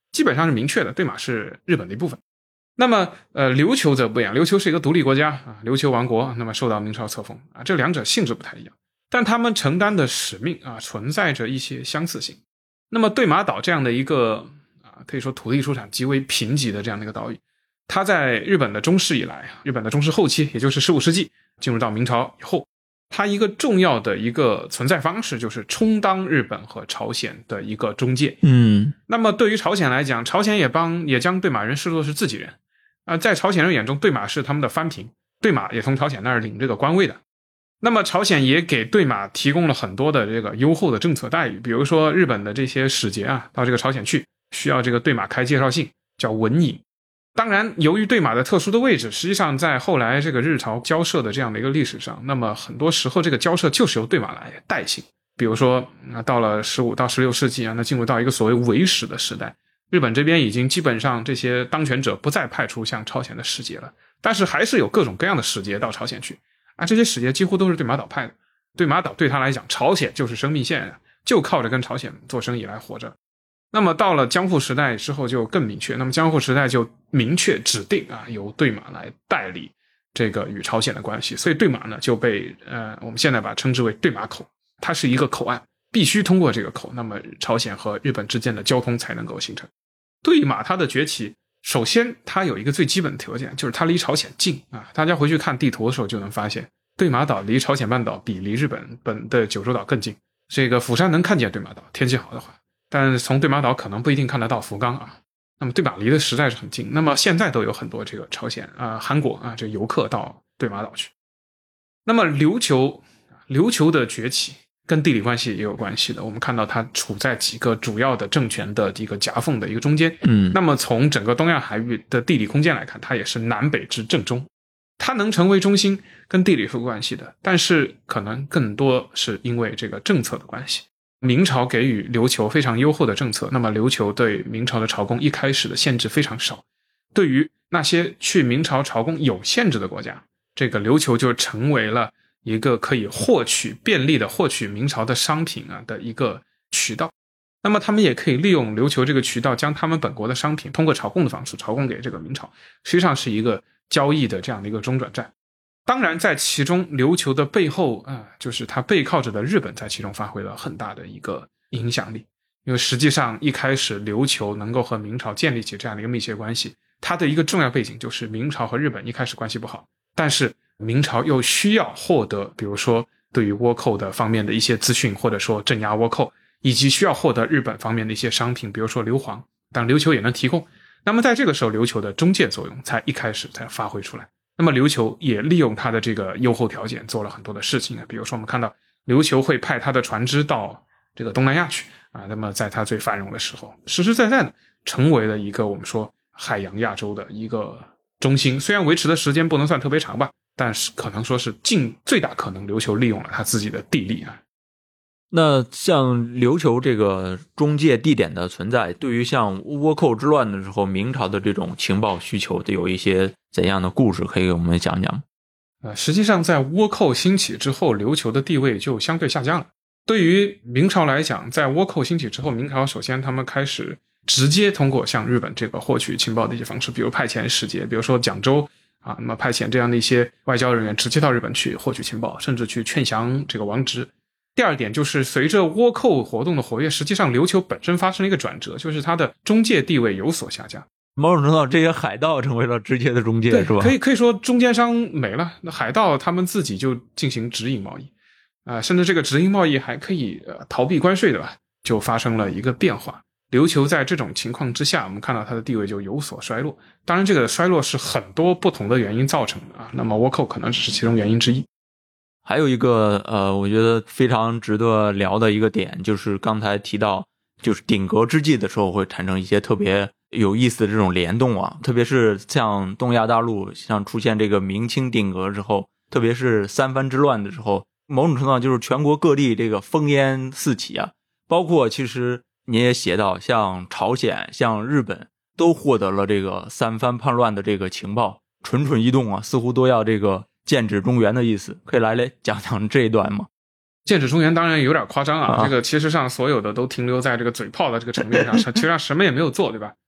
基本上是明确的，对马是日本的一部分。那么呃，琉球则不一样，琉球是一个独立国家啊，琉球王国，那么受到明朝册封啊，这两者性质不太一样，但他们承担的使命啊，存在着一些相似性。那么对马岛这样的一个啊，可以说土地出产极为贫瘠的这样的一个岛屿，它在日本的中世以来，日本的中世后期，也就是十五世纪进入到明朝以后，它一个重要的一个存在方式就是充当日本和朝鲜的一个中介。 嗯， 那么对于朝鲜来讲，朝鲜也帮也将对马人视作是自己人啊、呃，在朝鲜人眼中，对马是他们的藩平，对马也从朝鲜那儿领这个官位的。那么朝鲜也给对马提供了很多的这个优厚的政策待遇，比如说日本的这些使节啊，到这个朝鲜去需要这个对马开介绍信，叫文引。当然由于对马的特殊的位置，实际上在后来这个日朝交涉的这样的一个历史上，那么很多时候这个交涉就是由对马来代行。比如说到了十五到十六世纪啊，那进入到一个所谓伪使的时代，日本这边已经基本上这些当权者不再派出向朝鲜的使节了，但是还是有各种各样的使节到朝鲜去啊，这些使节几乎都是对马岛派的。对马岛对他来讲，朝鲜就是生命线，就靠着跟朝鲜做生意来活着。那么到了江户时代之后就更明确，那么江户时代就明确指定啊，由对马来代理这个与朝鲜的关系，所以对马呢就被呃我们现在把它称之为对马口，它是一个口岸，必须通过这个口，那么朝鲜和日本之间的交通才能够形成。对马它的崛起，首先它有一个最基本的条件，就是它离朝鲜近啊，大家回去看地图的时候就能发现，对马岛离朝鲜半岛比离日本本的九州岛更近。这个釜山能看见对马岛，天气好的话，但是从对马岛可能不一定看得到福冈啊。那么对马离得实在是很近，那么现在都有很多这个朝鲜啊、呃、韩国啊这游客到对马岛去。那么琉球琉球的崛起跟地理关系也有关系的，我们看到它处在几个主要的政权的一个夹缝的一个中间。 嗯， 那么从整个东亚海域的地理空间来看，它也是南北之正中，它能成为中心跟地理是有关系的，但是可能更多是因为这个政策的关系。明朝给予琉球非常优厚的政策，那么琉球对明朝的朝贡一开始的限制非常少，对于那些去明朝朝贡有限制的国家，这个琉球就成为了一个可以获取便利的获取明朝的商品啊的一个渠道。那么他们也可以利用琉球这个渠道，将他们本国的商品通过朝贡的方式朝贡给这个明朝，实际上是一个交易的这样的一个中转站。当然在其中琉球的背后啊、呃，就是它背靠着的日本在其中发挥了很大的一个影响力。因为实际上一开始琉球能够和明朝建立起这样的一个密切关系，它的一个重要背景就是明朝和日本一开始关系不好，但是明朝又需要获得比如说对于倭寇的方面的一些资讯，或者说镇压倭寇，以及需要获得日本方面的一些商品，比如说硫磺，但琉球也能提供。那么在这个时候琉球的中介作用才一开始才发挥出来。那么琉球也利用它的这个优厚条件做了很多的事情，比如说我们看到琉球会派它的船只到这个东南亚去啊，那么在它最繁荣的时候实实在在的成为了一个我们说海洋亚洲的一个中心。虽然维持的时间不能算特别长吧，但是可能说是尽最大可能琉球利用了它自己的地利啊。 那像琉球这个中介地点的存在，对于像倭寇之乱的时候明朝的这种情报需求得有一些怎样的故事可以给我们讲讲？ 呃，实际上在倭寇兴起之后，琉球的地位就相对下降了。对于明朝来讲，在倭寇兴起之后，明朝首先他们开始直接通过向日本这个获取情报的一些方式，比如派遣使节，比如说蒋州啊，那么派遣这样的一些外交人员直接到日本去获取情报，甚至去劝降这个王直。第二点就是随着倭寇活动的活跃，实际上琉球本身发生了一个转折，就是它的中介地位有所下降。 某种程度这些海盗成为了直接的中介，是吧？ 可以可以说中间商没了，那海盗他们自己就进行直营贸易啊、呃，甚至这个直营贸易还可以、呃、逃避关税的吧，就发生了一个变化。琉球在这种情况之下，我们看到它的地位就有所衰落。当然这个衰落是很多不同的原因造成的啊，那么倭寇可能只是其中原因之一。 还有一个呃，我觉得非常值得聊的一个点，就是刚才提到，就是鼎革之际的时候会产生一些特别有意思的这种联动啊，特别是像东亚大陆像出现这个明清鼎革之后，特别是三藩之乱的时候，某种程度上就是全国各地这个烽烟四起啊，包括其实你也写到，像朝鲜、像日本都获得了这个三藩叛乱的这个情报，蠢蠢欲动啊，似乎都要这个剑指中原的意思，可以来来讲讲这一段吗？ 剑指中原当然有点夸张啊，啊这个其实上所有的都停留在这个嘴炮的这个层面上，其实上什么也没有做，对吧？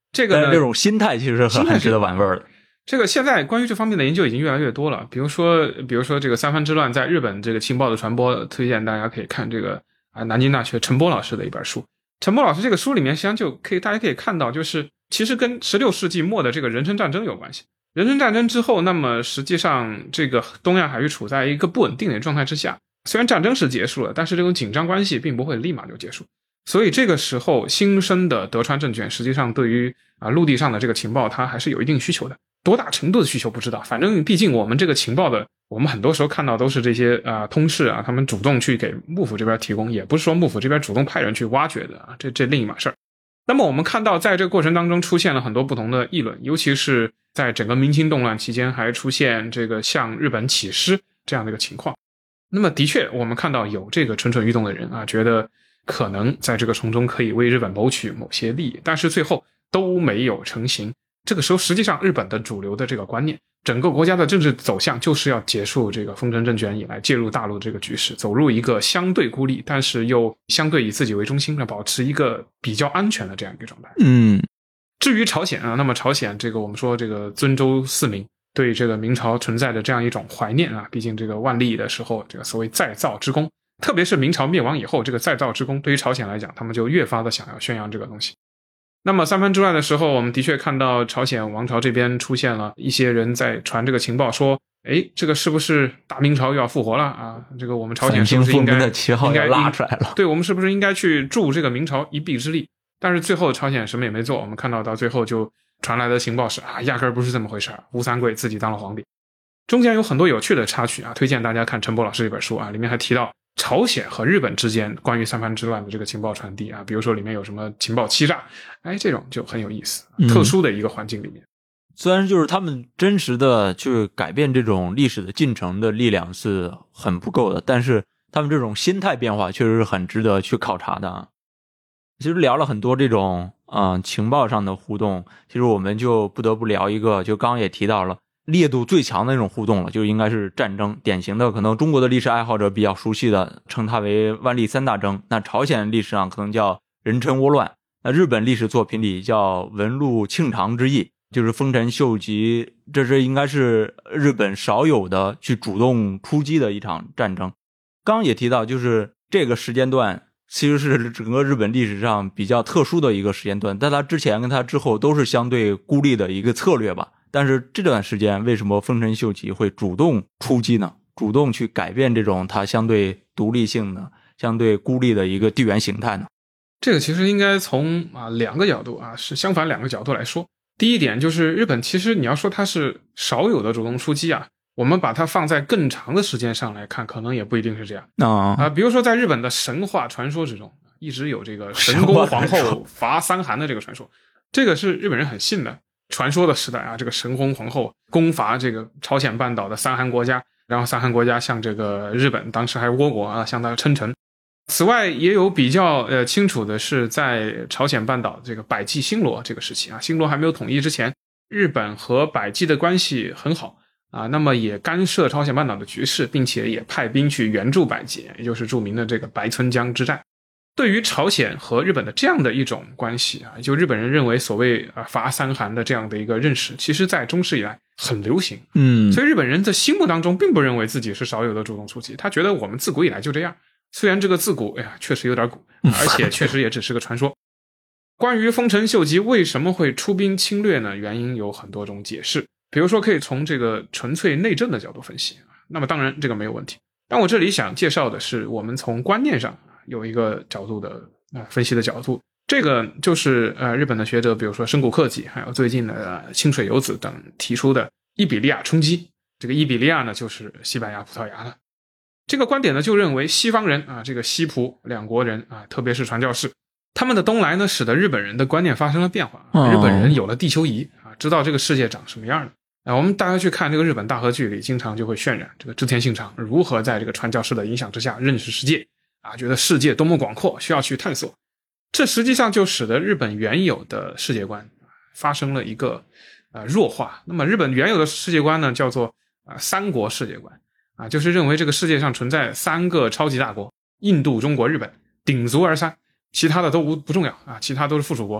这个呢这种心态其实很很值得玩味的。 这个现在关于这方面的研究已经越来越多了，比如说，比如说这个三藩之乱在日本这个情报的传播，推荐大家可以看这个啊南京大学陈波老师的一本书。陈波老师这个书里面，实际上就可以大家可以看到，就是其实跟十六世纪末的这个仁川战争有关系。仁川战争之后，那么实际上这个东亚海域处在一个不稳定的状态之下，虽然战争是结束了，但是这种紧张关系并不会立马就结束。所以这个时候新生的德川政权实际上对于啊陆地上的这个情报它还是有一定需求的，多大程度的需求不知道，反正毕竟我们这个情报的，我们很多时候看到都是这些啊、呃、通事啊，他们主动去给幕府这边提供，也不是说幕府这边主动派人去挖掘的啊，这这另一码事儿。那么我们看到在这个过程当中出现了很多不同的议论，尤其是在整个明清动乱期间还出现这个向日本起师这样的一个情况。那么的确我们看到有这个蠢蠢欲动的人啊，觉得可能在这个从中可以为日本谋取某些利益，但是最后都没有成型。这个时候实际上日本的主流的这个观念，整个国家的政治走向就是要结束这个丰臣政权以来介入大陆这个局势，走入一个相对孤立但是又相对以自己为中心的保持一个比较安全的这样一个状态。 嗯， 至于朝鲜啊，那么朝鲜这个我们说这个尊周四民对这个明朝存在的这样一种怀念啊，毕竟这个万历的时候这个所谓再造之功，特别是明朝灭亡以后，这个再造之功对于朝鲜来讲，他们就越发的想要宣扬这个东西。那么三藩之乱的时候，我们的确看到朝鲜王朝这边出现了一些人在传这个情报，说诶这个是不是大明朝又要复活了啊？这个我们朝鲜是不是应该的旗号要拉出来了？ 对，我们是不是应该去助这个明朝一臂之力？但是最后朝鲜什么也没做，我们看到到最后就传来的情报是啊，压根儿不是这么回事，吴三桂自己当了皇帝。中间有很多有趣的插曲啊，推荐大家看陈波老师这本书啊，里面还提到朝鲜和日本之间关于三藩之乱的这个情报传递啊，比如说里面有什么情报欺诈，哎，这种就很有意思，特殊的一个环境里面。 嗯，虽然就是他们真实的去改变这种历史的进程的力量是很不够的，但是他们这种心态变化确实是很值得去考察的。其实聊了很多这种嗯、呃、情报上的互动，其实我们就不得不聊一个，就刚刚也提到了烈度最强的那种互动了，就应该是战争。典型的可能中国的历史爱好者比较熟悉的，称它为万历三大征。那朝鲜历史上可能叫壬辰倭乱，那日本历史作品里叫文禄庆长之役，就是丰臣秀吉，这是应该是日本少有的去主动出击的一场战争。刚刚也提到，就是这个时间段其实是整个日本历史上比较特殊的一个时间段，在它之前跟它之后都是相对孤立的一个策略吧。但是这段时间为什么丰臣秀吉会主动出击呢？主动去改变这种它相对独立性的、相对孤立的一个地缘形态呢？ 这个其实应该从啊两个角度啊，是相反两个角度来说。第一点就是日本其实你要说它是少有的主动出击啊，我们把它放在更长的时间上来看，可能也不一定是这样啊、呃。比如说在日本的神话传说之中，一直有这个神宫皇后伐三韩的这个传说，这个是日本人很信的。传说的时代啊，这个神宫皇后攻伐这个朝鲜半岛的三韩国家，然后三韩国家向这个日本当时还倭国啊向他称臣。此外也有比较呃清楚的是，在朝鲜半岛这个百济新罗这个时期啊，新罗还没有统一之前，日本和百济的关系很好啊，那么也干涉朝鲜半岛的局势，并且也派兵去援助百济，也就是著名的这个白村江之战。对于朝鲜和日本的这样的一种关系啊，就日本人认为所谓啊伐三韩的这样的一个认识，其实在中世以来很流行。 嗯， 所以日本人在心目当中并不认为自己是少有的主动出击，他觉得我们自古以来就这样。虽然这个自古哎呀确实有点古，而且确实也只是个传说。关于丰臣秀吉为什么会出兵侵略呢？原因有很多种解释，比如说可以从这个纯粹内政的角度分析，那么当然这个没有问题。但我这里想介绍的是我们从观念上有一个角度的、呃、分析的角度，这个就是呃日本的学者，比如说深谷克己，还有最近的、呃、清水由子等提出的伊比利亚冲击。这个伊比利亚呢，就是西班牙、葡萄牙的。这个观点呢，就认为西方人啊，这个西葡两国人啊，特别是传教士，他们的东来呢，使得日本人的观念发生了变化。日本人有了地球仪啊，知道这个世界长什么样的。啊，我们大家去看这个日本大河剧里，经常就会渲染这个织田信长如何在这个传教士的影响之下认识世界啊，觉得世界多么广阔，需要去探索。这实际上就使得日本原有的世界观发生了一个呃弱化。那么日本原有的世界观呢，叫做啊、呃、三国世界观啊，就是认为这个世界上存在三个超级大国，印度、中国、日本，鼎足而三，其他的都不重要啊，其他都是附属国。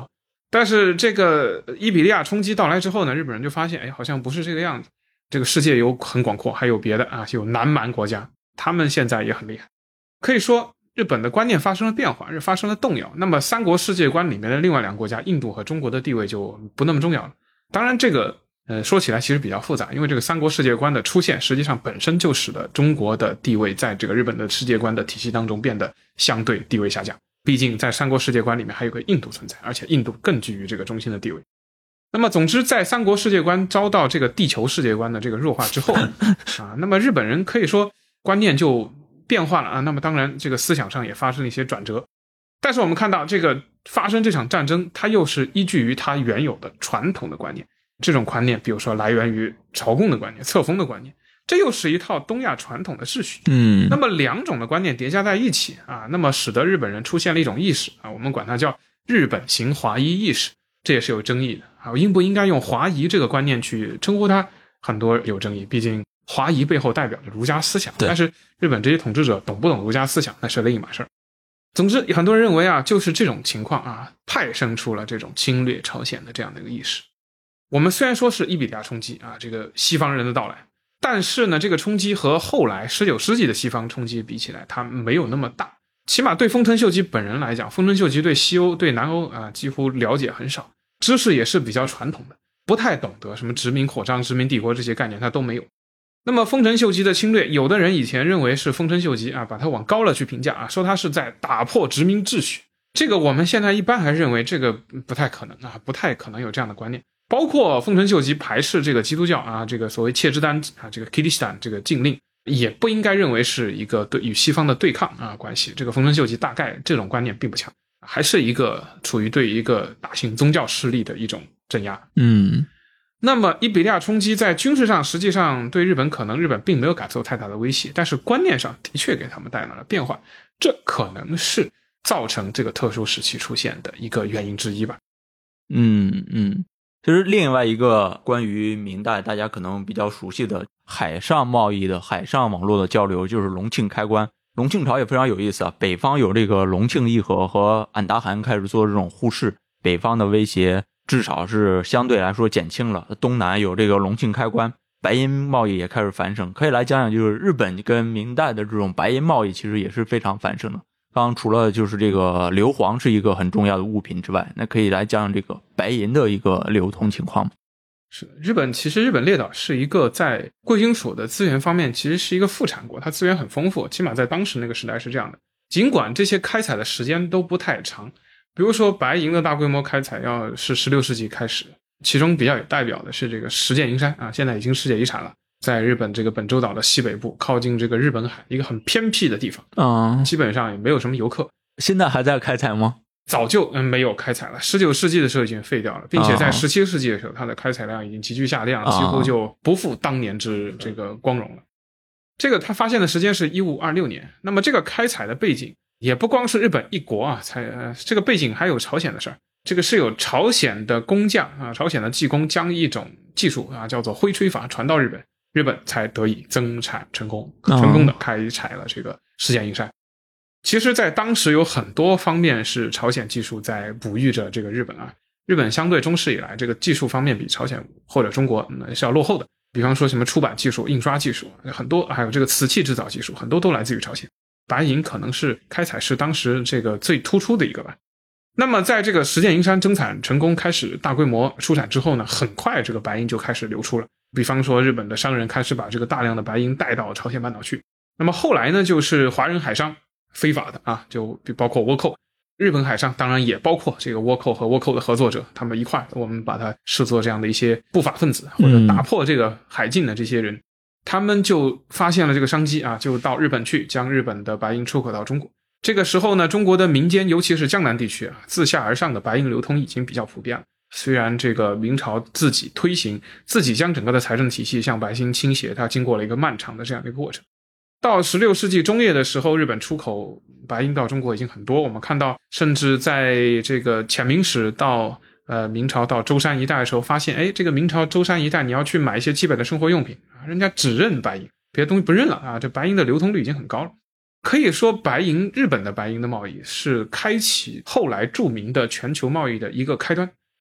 但是这个伊比利亚冲击到来之后呢，日本人就发现，哎，好像不是这个样子。这个世界有很广阔，还有别的啊，有南蛮国家，他们现在也很厉害。可以说，日本的观念发生了变化，发生了动摇。那么三国世界观里面的另外两个国家，印度和中国的地位就不那么重要了。当然，这个呃说起来其实比较复杂，因为这个三国世界观的出现，实际上本身就使得中国的地位在这个日本的世界观的体系当中变得相对地位下降。毕竟在三国世界观里面还有个印度存在，而且印度更居于这个中心的地位。那么总之，在三国世界观遭到这个地球世界观的这个弱化之后啊，那么日本人可以说观念就变化了啊。那么当然这个思想上也发生了一些转折。但是我们看到这个发生这场战争，它又是依据于它原有的传统的观念。这种观念比如说来源于朝贡的观念、册封的观念，这又是一套东亚传统的秩序。 嗯， 那么两种的观念叠加在一起啊，那么使得日本人出现了一种意识啊，我们管它叫日本型华夷意识，这也是有争议的啊。应不应该用华夷这个观念去称呼它，很多有争议。毕竟华夷背后代表着儒家思想，但是日本这些统治者懂不懂儒家思想，那是另一码事儿。总之，很多人认为啊，就是这种情况啊，派生出了这种侵略朝鲜的这样的一个意识。我们虽然说是伊比利亚冲击啊，这个西方人的到来，但是呢，这个冲击和后来十九世纪的西方冲击比起来，它没有那么大。起码对丰臣秀吉本人来讲，丰臣秀吉对西欧、对南欧啊，几乎了解很少，知识也是比较传统的，不太懂得什么殖民扩张、殖民帝国这些概念，他都没有。那么丰臣秀吉的侵略，有的人以前认为是丰臣秀吉啊，把他往高了去评价啊，说他是在打破殖民秩序。这个我们现在一般还认为这个不太可能啊，不太可能有这样的观念。包括丰臣秀吉排斥这个基督教啊，这个所谓切之丹啊，这个 Kiristan 这个禁令，也不应该认为是一个对与西方的对抗啊关系。这个丰臣秀吉大概这种观念并不强，还是一个处于对一个大型宗教势力的一种镇压。 嗯， 那么伊比利亚冲击在军事上实际上对日本可能日本并没有感受太大的威胁，但是观念上的确给他们带来了变化，这可能是造成这个特殊时期出现的一个原因之一吧。 嗯嗯。其实另外一个关于明代大家可能比较熟悉的海上贸易的海上网络的交流，就是隆庆开关。隆庆朝也非常有意思啊，北方有这个隆庆议和和俺答汗开始做这种互市，北方的威胁至少是相对来说减轻了。东南有这个隆庆开关，白银贸易也开始繁盛。可以来讲讲，就是日本跟明代的这种白银贸易其实也是非常繁盛的。刚刚除了就是这个硫磺是一个很重要的物品之外，那可以来讲讲这个白银的一个流通情况吗？ 是的，日本其实日本列岛是一个在贵金属的资源方面其实是一个副产国，它资源很丰富，起码在当时那个时代是这样的。尽管这些开采的时间都不太长，比如说白银的大规模开采要是十六世纪开始，其中比较有代表的是这个石见银山啊，现在已经世界遗产了。在日本这个本州岛的西北部，靠近这个日本海，一个很偏僻的地方， 嗯， 基本上也没有什么游客。 现在还在开采吗？ 早就嗯没有开采了，十九世纪的时候已经废掉了，并且在十七世纪的时候，它的开采量已经急剧下降，几乎就不复当年之这个光荣了。这个他发现的时间是一五二六年，那么这个开采的背景也不光是日本一国啊，才、呃、这个背景还有朝鲜的事儿。这个是有朝鲜的工匠啊，朝鲜的技工将一种技术啊叫做挥吹法传到日本。日本才得以增产成功，成功的开采了这个石见银山。其实在当时有很多方面是朝鲜技术在哺育着这个日本啊。日本相对中世以来这个技术方面比朝鲜或者中国、嗯、是要落后的，比方说什么出版技术、印刷技术，很多还有这个瓷器制造技术，很多都来自于朝鲜。白银可能是开采是当时这个最突出的一个吧。那么在这个石见银山增产成功开始大规模出产之后呢，很快这个白银就开始流出了。比方说日本的商人开始把这个大量的白银带到朝鲜半岛去。那么后来呢，就是华人海商非法的啊，就包括倭寇。日本海上当然也包括这个倭寇和倭寇的合作者，他们一块我们把它视作这样的一些不法分子或者打破这个海禁的这些人、嗯、他们就发现了这个商机啊，就到日本去将日本的白银出口到中国。这个时候呢，中国的民间尤其是江南地区啊，自下而上的白银流通已经比较普遍了。虽然这个明朝自己推行，自己将整个的财政体系向百姓倾斜，它经过了一个漫长的这样的一个过程。到十六世纪中叶的时候，日本出口白银到中国已经很多，我们看到甚至在这个遣明使到呃明朝到舟山一带的时候，发现哎，这个明朝舟山一带你要去买一些基本的生活用品，人家只认白银，别的东西不认了啊，这白银的流通率已经很高了。可以说白银日本的白银的贸易是开启后来著名的全球贸易的一个开端。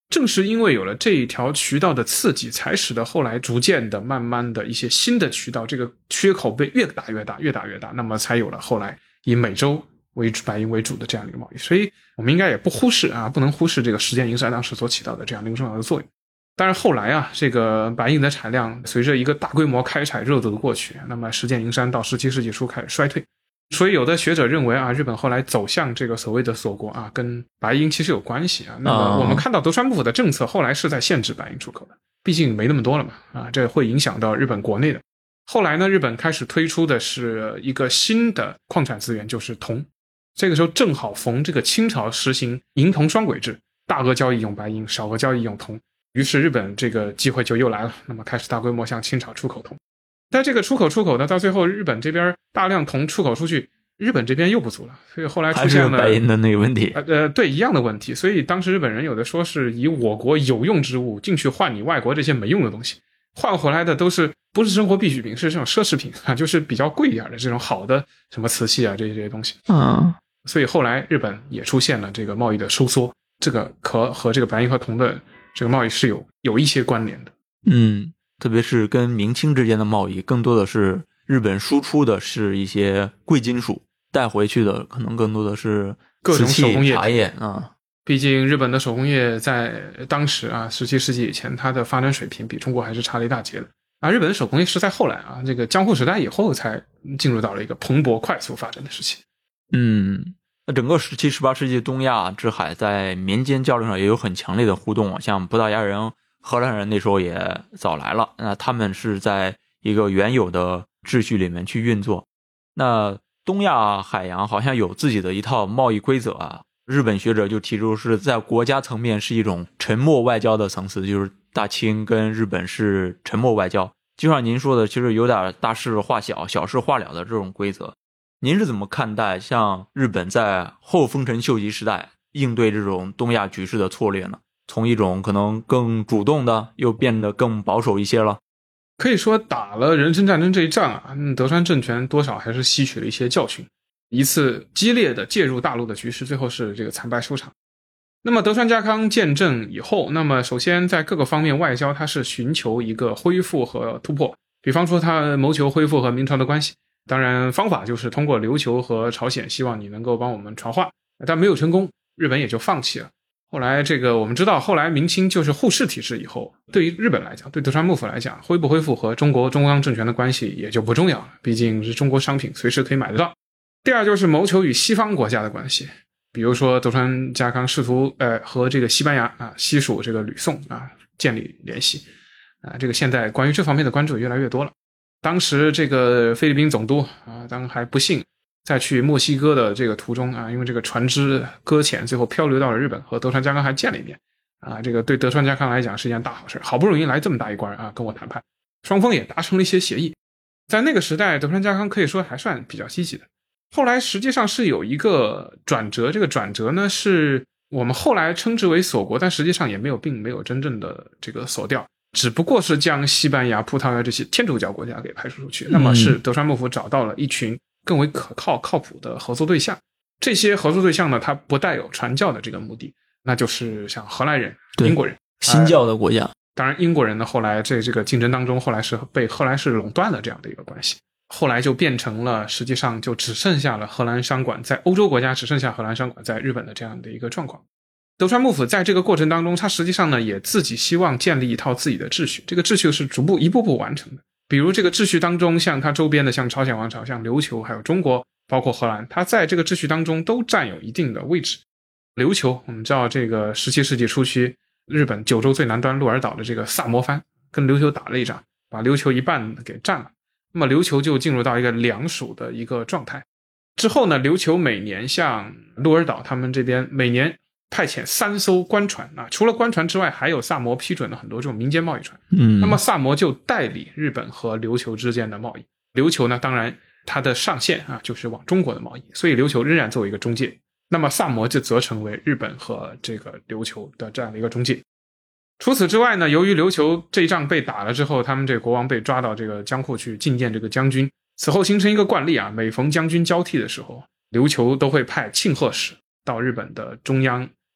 正是因为有了这一条渠道的刺激，才使得后来逐渐的慢慢的一些新的渠道，这个缺口被越打越大越打越大，那么才有了后来以美洲为主白银为主的这样的一个贸易。所以我们应该也不忽视啊，不能忽视这个时间银山当时所起到的这样的一个重要的作用。当然后来啊，这个白银的产量随着一个大规模开采热度的过去，那么石见银山到十七世纪初开始衰退。所以有的学者认为啊，日本后来走向这个所谓的锁国啊，跟白银其实有关系啊。那么我们看到德川幕府的政策后来是在限制白银出口的，毕竟没那么多了嘛啊，这会影响到日本国内的。后来呢，日本开始推出的是一个新的矿产资源，就是铜。这个时候正好逢这个清朝实行银铜双轨制，大额交易用白银，小额交易用铜。于是日本这个机会就又来了，那么开始大规模向清朝出口铜。但这个出口出口呢，到最后日本这边大量铜出口出去，日本这边又不足了，所以后来出现了还是白银的那个问题。 呃对，一样的问题。所以当时日本人有的说是以我国有用之物进去换你外国这些没用的东西，换回来的都是不是生活必需品，是这种奢侈品啊，就是比较贵一点的这种好的什么瓷器啊这些这些东西。 嗯， 所以后来日本也出现了这个贸易的收缩，这个和和这个白银和铜的这个贸易是有有一些关联的。 嗯。特别是跟明清之间的贸易，更多的是日本输出的是一些贵金属，带回去的可能更多的是各种手工业、 茶叶啊。 毕竟日本的手工业在当时啊，十七世纪以前，它的发展水平比中国还是差了一大截的。啊，日本的手工业是在后来啊，这个江户时代以后才进入到了一个蓬勃快速发展的时期。 嗯，那整个十七、十八世纪东亚之海在民间交流上也有很强烈的互动啊，像葡萄牙人、荷兰人那时候也早来了，那他们是在一个原有的秩序里面去运作。那东亚海洋好像有自己的一套贸易规则啊，日本学者就提出是在国家层面是一种沉默外交的层次，就是大清跟日本是沉默外交，就像您说的，其实有点大事化小、小事化了的这种规则。您是怎么看待像日本在后丰臣秀吉时代应对这种东亚局势的策略呢？从一种可能更主动的又变得更保守一些了。 可以说打了人参战争这一仗啊，德川政权多少还是吸取了一些教训，一次激烈的介入大陆的局势，最后是这个惨败收场。那么德川家康建政以后，那么首先在各个方面外交它是寻求一个恢复和突破，比方说他谋求恢复和明朝的关系，当然方法就是通过琉球和朝鲜，希望你能够帮我们传话，但没有成功，日本也就放弃了。后来这个我们知道，后来明清就是户氏体制以后，对于日本来讲，对德川幕府来讲，恢不恢复和中国中央政权的关系也就不重要了，毕竟是中国商品，随时可以买得到。第二就是谋求与西方国家的关系，比如说德川家康试图呃和这个西班牙啊西属这个吕宋啊建立联系啊，这个现在关于这方面的关注越来越多了。当时这个菲律宾总督啊，当还不幸在去墨西哥的这个途中啊，因为这个船只搁浅，最后漂流到了日本，和德川家康还见了一面啊。这个对德川家康来讲是一件大好事，好不容易来这么大一官啊，跟我谈判，双方也达成了一些协议。在那个时代，德川家康可以说还算比较积极的。后来实际上是有一个转折，这个转折呢是我们后来称之为锁国，但实际上也没有并没有真正的这个锁掉，只不过是将西班牙、葡萄牙这些天主教国家给排除出去。那么是德川幕府找到了一群更为可靠靠谱的合作对象，这些合作对象呢，它不带有传教的这个目的，那就是像荷兰人、英国人、 新教的国家、呃、 当然英国人呢后来在这个竞争当中后来是被荷兰是垄断了这样的一个关系，后来就变成了实际上就只剩下了荷兰商馆，在欧洲国家只剩下荷兰商馆在日本的这样的一个状况。德川幕府在这个过程当中，他实际上呢也自己希望建立一套自己的秩序，这个秩序是逐步一步步完成的。比如这个秩序当中，像它周边的像朝鲜王朝、像琉球还有中国包括荷兰，它在这个秩序当中都占有一定的位置。琉球我们知道这个十七世纪初期日本九州最南端鹿儿岛的这个萨摩藩跟琉球打了一仗，把琉球一半给占了，那么琉球就进入到一个两属的一个状态。之后呢，琉球每年像鹿儿岛他们这边每年派遣三艘官船啊，除了官船之外，还有萨摩批准了很多这种民间贸易船。 嗯， 那么萨摩就代理日本和琉球之间的贸易。琉球呢，当然它的上限啊就是往中国的贸易，所以琉球仍然作为一个中介。那么萨摩就则成为日本和这个琉球的这样的一个中介。除此之外呢，由于琉球这一仗被打了之后，他们这个国王被抓到这个江户去觐见这个将军，此后形成一个惯例啊，每逢将军交替的时候，琉球都会派庆贺使到日本的中央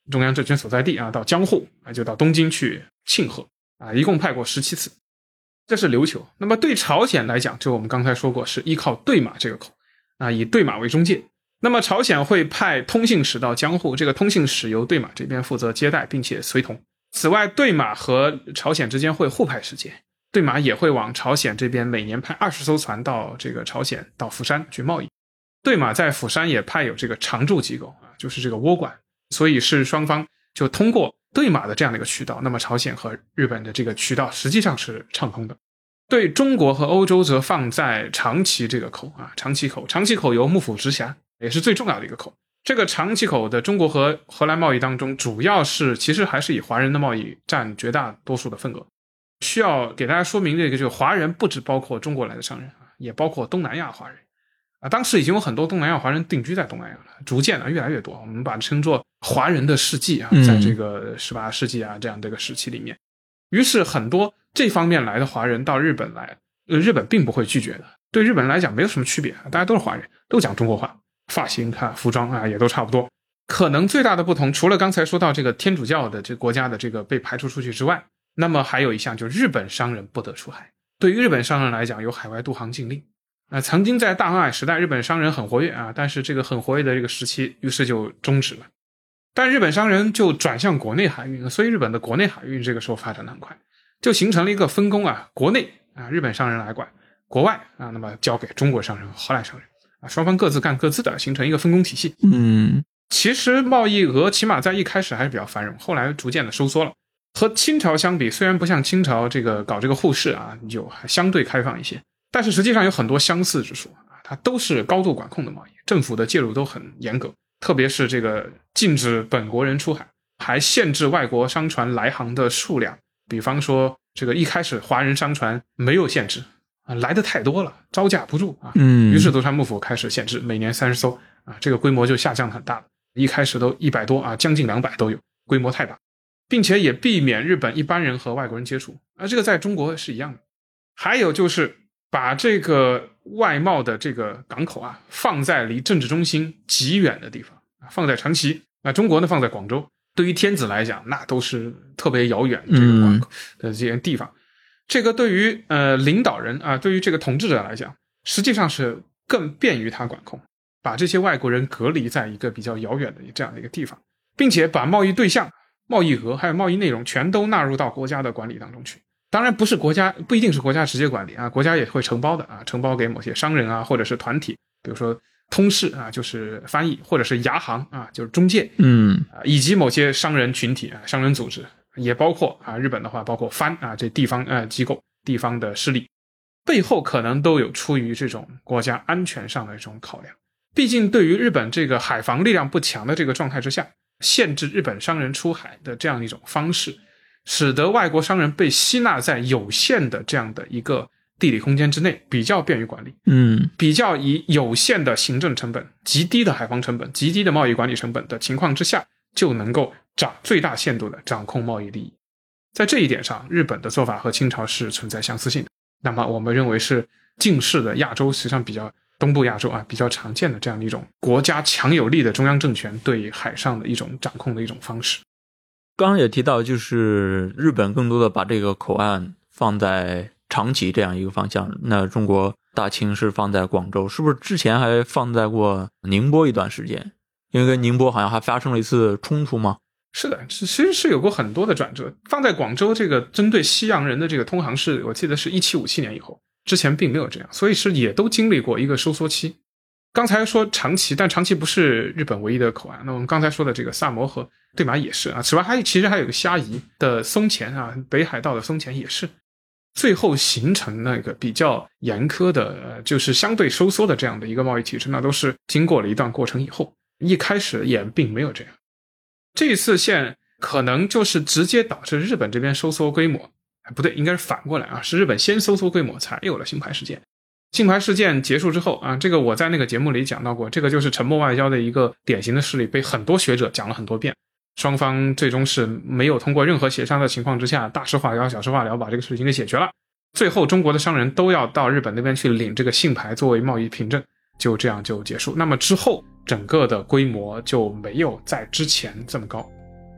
中央政权所在地啊，到江户啊，就到东京去庆贺啊，一共派过十七次。这是琉球。那么对朝鲜来讲，就我们刚才说过，是依靠对马这个口啊，以对马为中介。那么朝鲜会派通信使到江户，这个通信使由对马这边负责接待并且随同。此外，对马和朝鲜之间会互派使节，对马也会往朝鲜这边每年派二十艘船到这个朝鲜到釜山去贸易。对马在釜山也派有这个常驻机构啊，就是这个倭馆，所以是双方就通过对马的这样的一个渠道，那么朝鲜和日本的这个渠道实际上是畅通的。对中国和欧洲则放在长崎这个口啊，长崎口，长崎口由幕府直辖，也是最重要的一个口。这个长崎口的中国和荷兰贸易当中，主要是其实还是以华人的贸易占绝大多数的份额。需要给大家说明这个，就是华人不只包括中国来的商人啊，也包括东南亚华人啊。当时已经有很多东南亚华人定居在东南亚了，逐渐啊越来越多，我们把它称作华人的世纪啊，在这个十八世纪啊这样的一个时期里面。于是很多这方面来的华人到日本来，呃，日本并不会拒绝的。对日本人来讲没有什么区别，大家都是华人，都讲中国话，发型看服装啊也都差不多。可能最大的不同，除了刚才说到这个天主教的这个国家的这个被排除出去之外，那么还有一项就是日本商人不得出海。对于日本商人来讲，有海外渡航禁令。呃，曾经在大航海时代，日本商人很活跃啊，但是这个很活跃的这个时期，于是就终止了。但日本商人就转向国内海运，所以日本的国内海运这个时候发展得很快，就形成了一个分工啊，国内啊日本商人来管，国外啊那么交给中国商人、荷兰商人啊，双方各自干各自的，形成一个分工体系。 嗯， 其实贸易额起码在一开始还是比较繁荣，后来逐渐的收缩了。和清朝相比，虽然不像清朝这个搞这个互市啊，就还相对开放一些，但是实际上有很多相似之处啊，它都是高度管控的贸易，政府的介入都很严格。特别是这个禁止本国人出海，还限制外国商船来航的数量。比方说这个一开始华人商船没有限制啊，来的太多了，招架不住啊。 嗯， 于是德川幕府开始限制，每年三十艘啊，这个规模就下降很大了。一开始都一百多啊，将近两百都有，规模太大，并且也避免日本一般人和外国人接触啊，这个在中国是一样的。还有就是把这个外贸的这个港口啊，放在离政治中心极远的地方，放在长崎。那中国呢，放在广州。对于天子来讲，那都是特别遥远的这个港口的这些地方。嗯、这个对于呃领导人啊，对于这个统治者来讲，实际上是更便于他管控，把这些外国人隔离在一个比较遥远的这样的一个地方，并且把贸易对象、贸易额还有贸易内容全都纳入到国家的管理当中去。当然不是国家，不一定是国家直接管理啊，国家也会承包的啊，承包给某些商人啊，或者是团体，比如说通事啊，就是翻译，或者是牙行啊，就是中介， 嗯啊，以及某些商人群体啊，商人组织，也包括啊，日本的话包括藩啊，这地方呃机构、地方的势力，背后可能都有出于这种国家安全上的这种考量。毕竟对于日本这个海防力量不强的这个状态之下，限制日本商人出海的这样一种方式，使得外国商人被吸纳在有限的这样的一个地理空间之内，比较便于管理。 嗯， 比较以有限的行政成本、极低的海防成本、极低的贸易管理成本的情况之下，就能够掌最大限度的掌控贸易利益。在这一点上，日本的做法和清朝是存在相似性的。那么我们认为是近世的亚洲，实际上比较东部亚洲啊比较常见的这样的一种国家强有力的中央政权对海上的一种掌控的一种方式。 刚刚也提到，就是日本更多的把这个口岸放在长崎这样一个方向，那中国大清是放在广州，是不是之前还放在过宁波一段时间？因为跟宁波好像还发生了一次冲突吗？ 是的，其实是有过很多的转折。放在广州这个针对西洋人的这个通航是，我记得是一七五七年以后，之前并没有这样，所以是也都经历过一个收缩期。刚才说长崎，但长崎不是日本唯一的口岸，那我们刚才说的这个萨摩河对马也是啊。此外还其实还有个虾夷的松前啊，北海道的松前也是。最后形成那个比较严苛的、呃、就是相对收缩的这样的一个贸易体制，那都是经过了一段过程以后，一开始也并没有这样。这一次线可能就是直接导致日本这边收缩规模，不对，应该是反过来啊，是日本先收缩规模才有了新牌事件。新牌事件结束之后啊，这个我在那个节目里讲到过，这个就是沉默外交的一个典型的事例，被很多学者讲了很多遍。双方最终是没有通过任何协商的情况之下，大事化了，小事化了，把这个事情给解决了。最后中国的商人都要到日本那边去领这个信牌作为贸易凭证，就这样就结束。那么之后整个的规模就没有在之前这么高。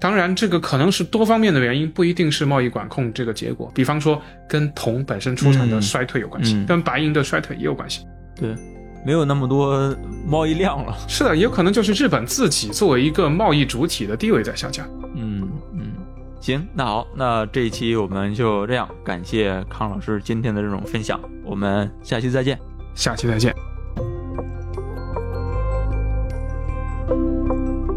当然这个可能是多方面的原因，不一定是贸易管控这个结果，比方说跟铜本身出产的衰退有关系、嗯、跟白银的衰退也有关系。 对，没有那么多贸易量了。 是的，也有可能就是日本自己作为一个贸易主体的地位在下降。 嗯嗯，行，那好，那这一期我们就这样，感谢康老师今天的这种分享，我们下期再见。 下期再见。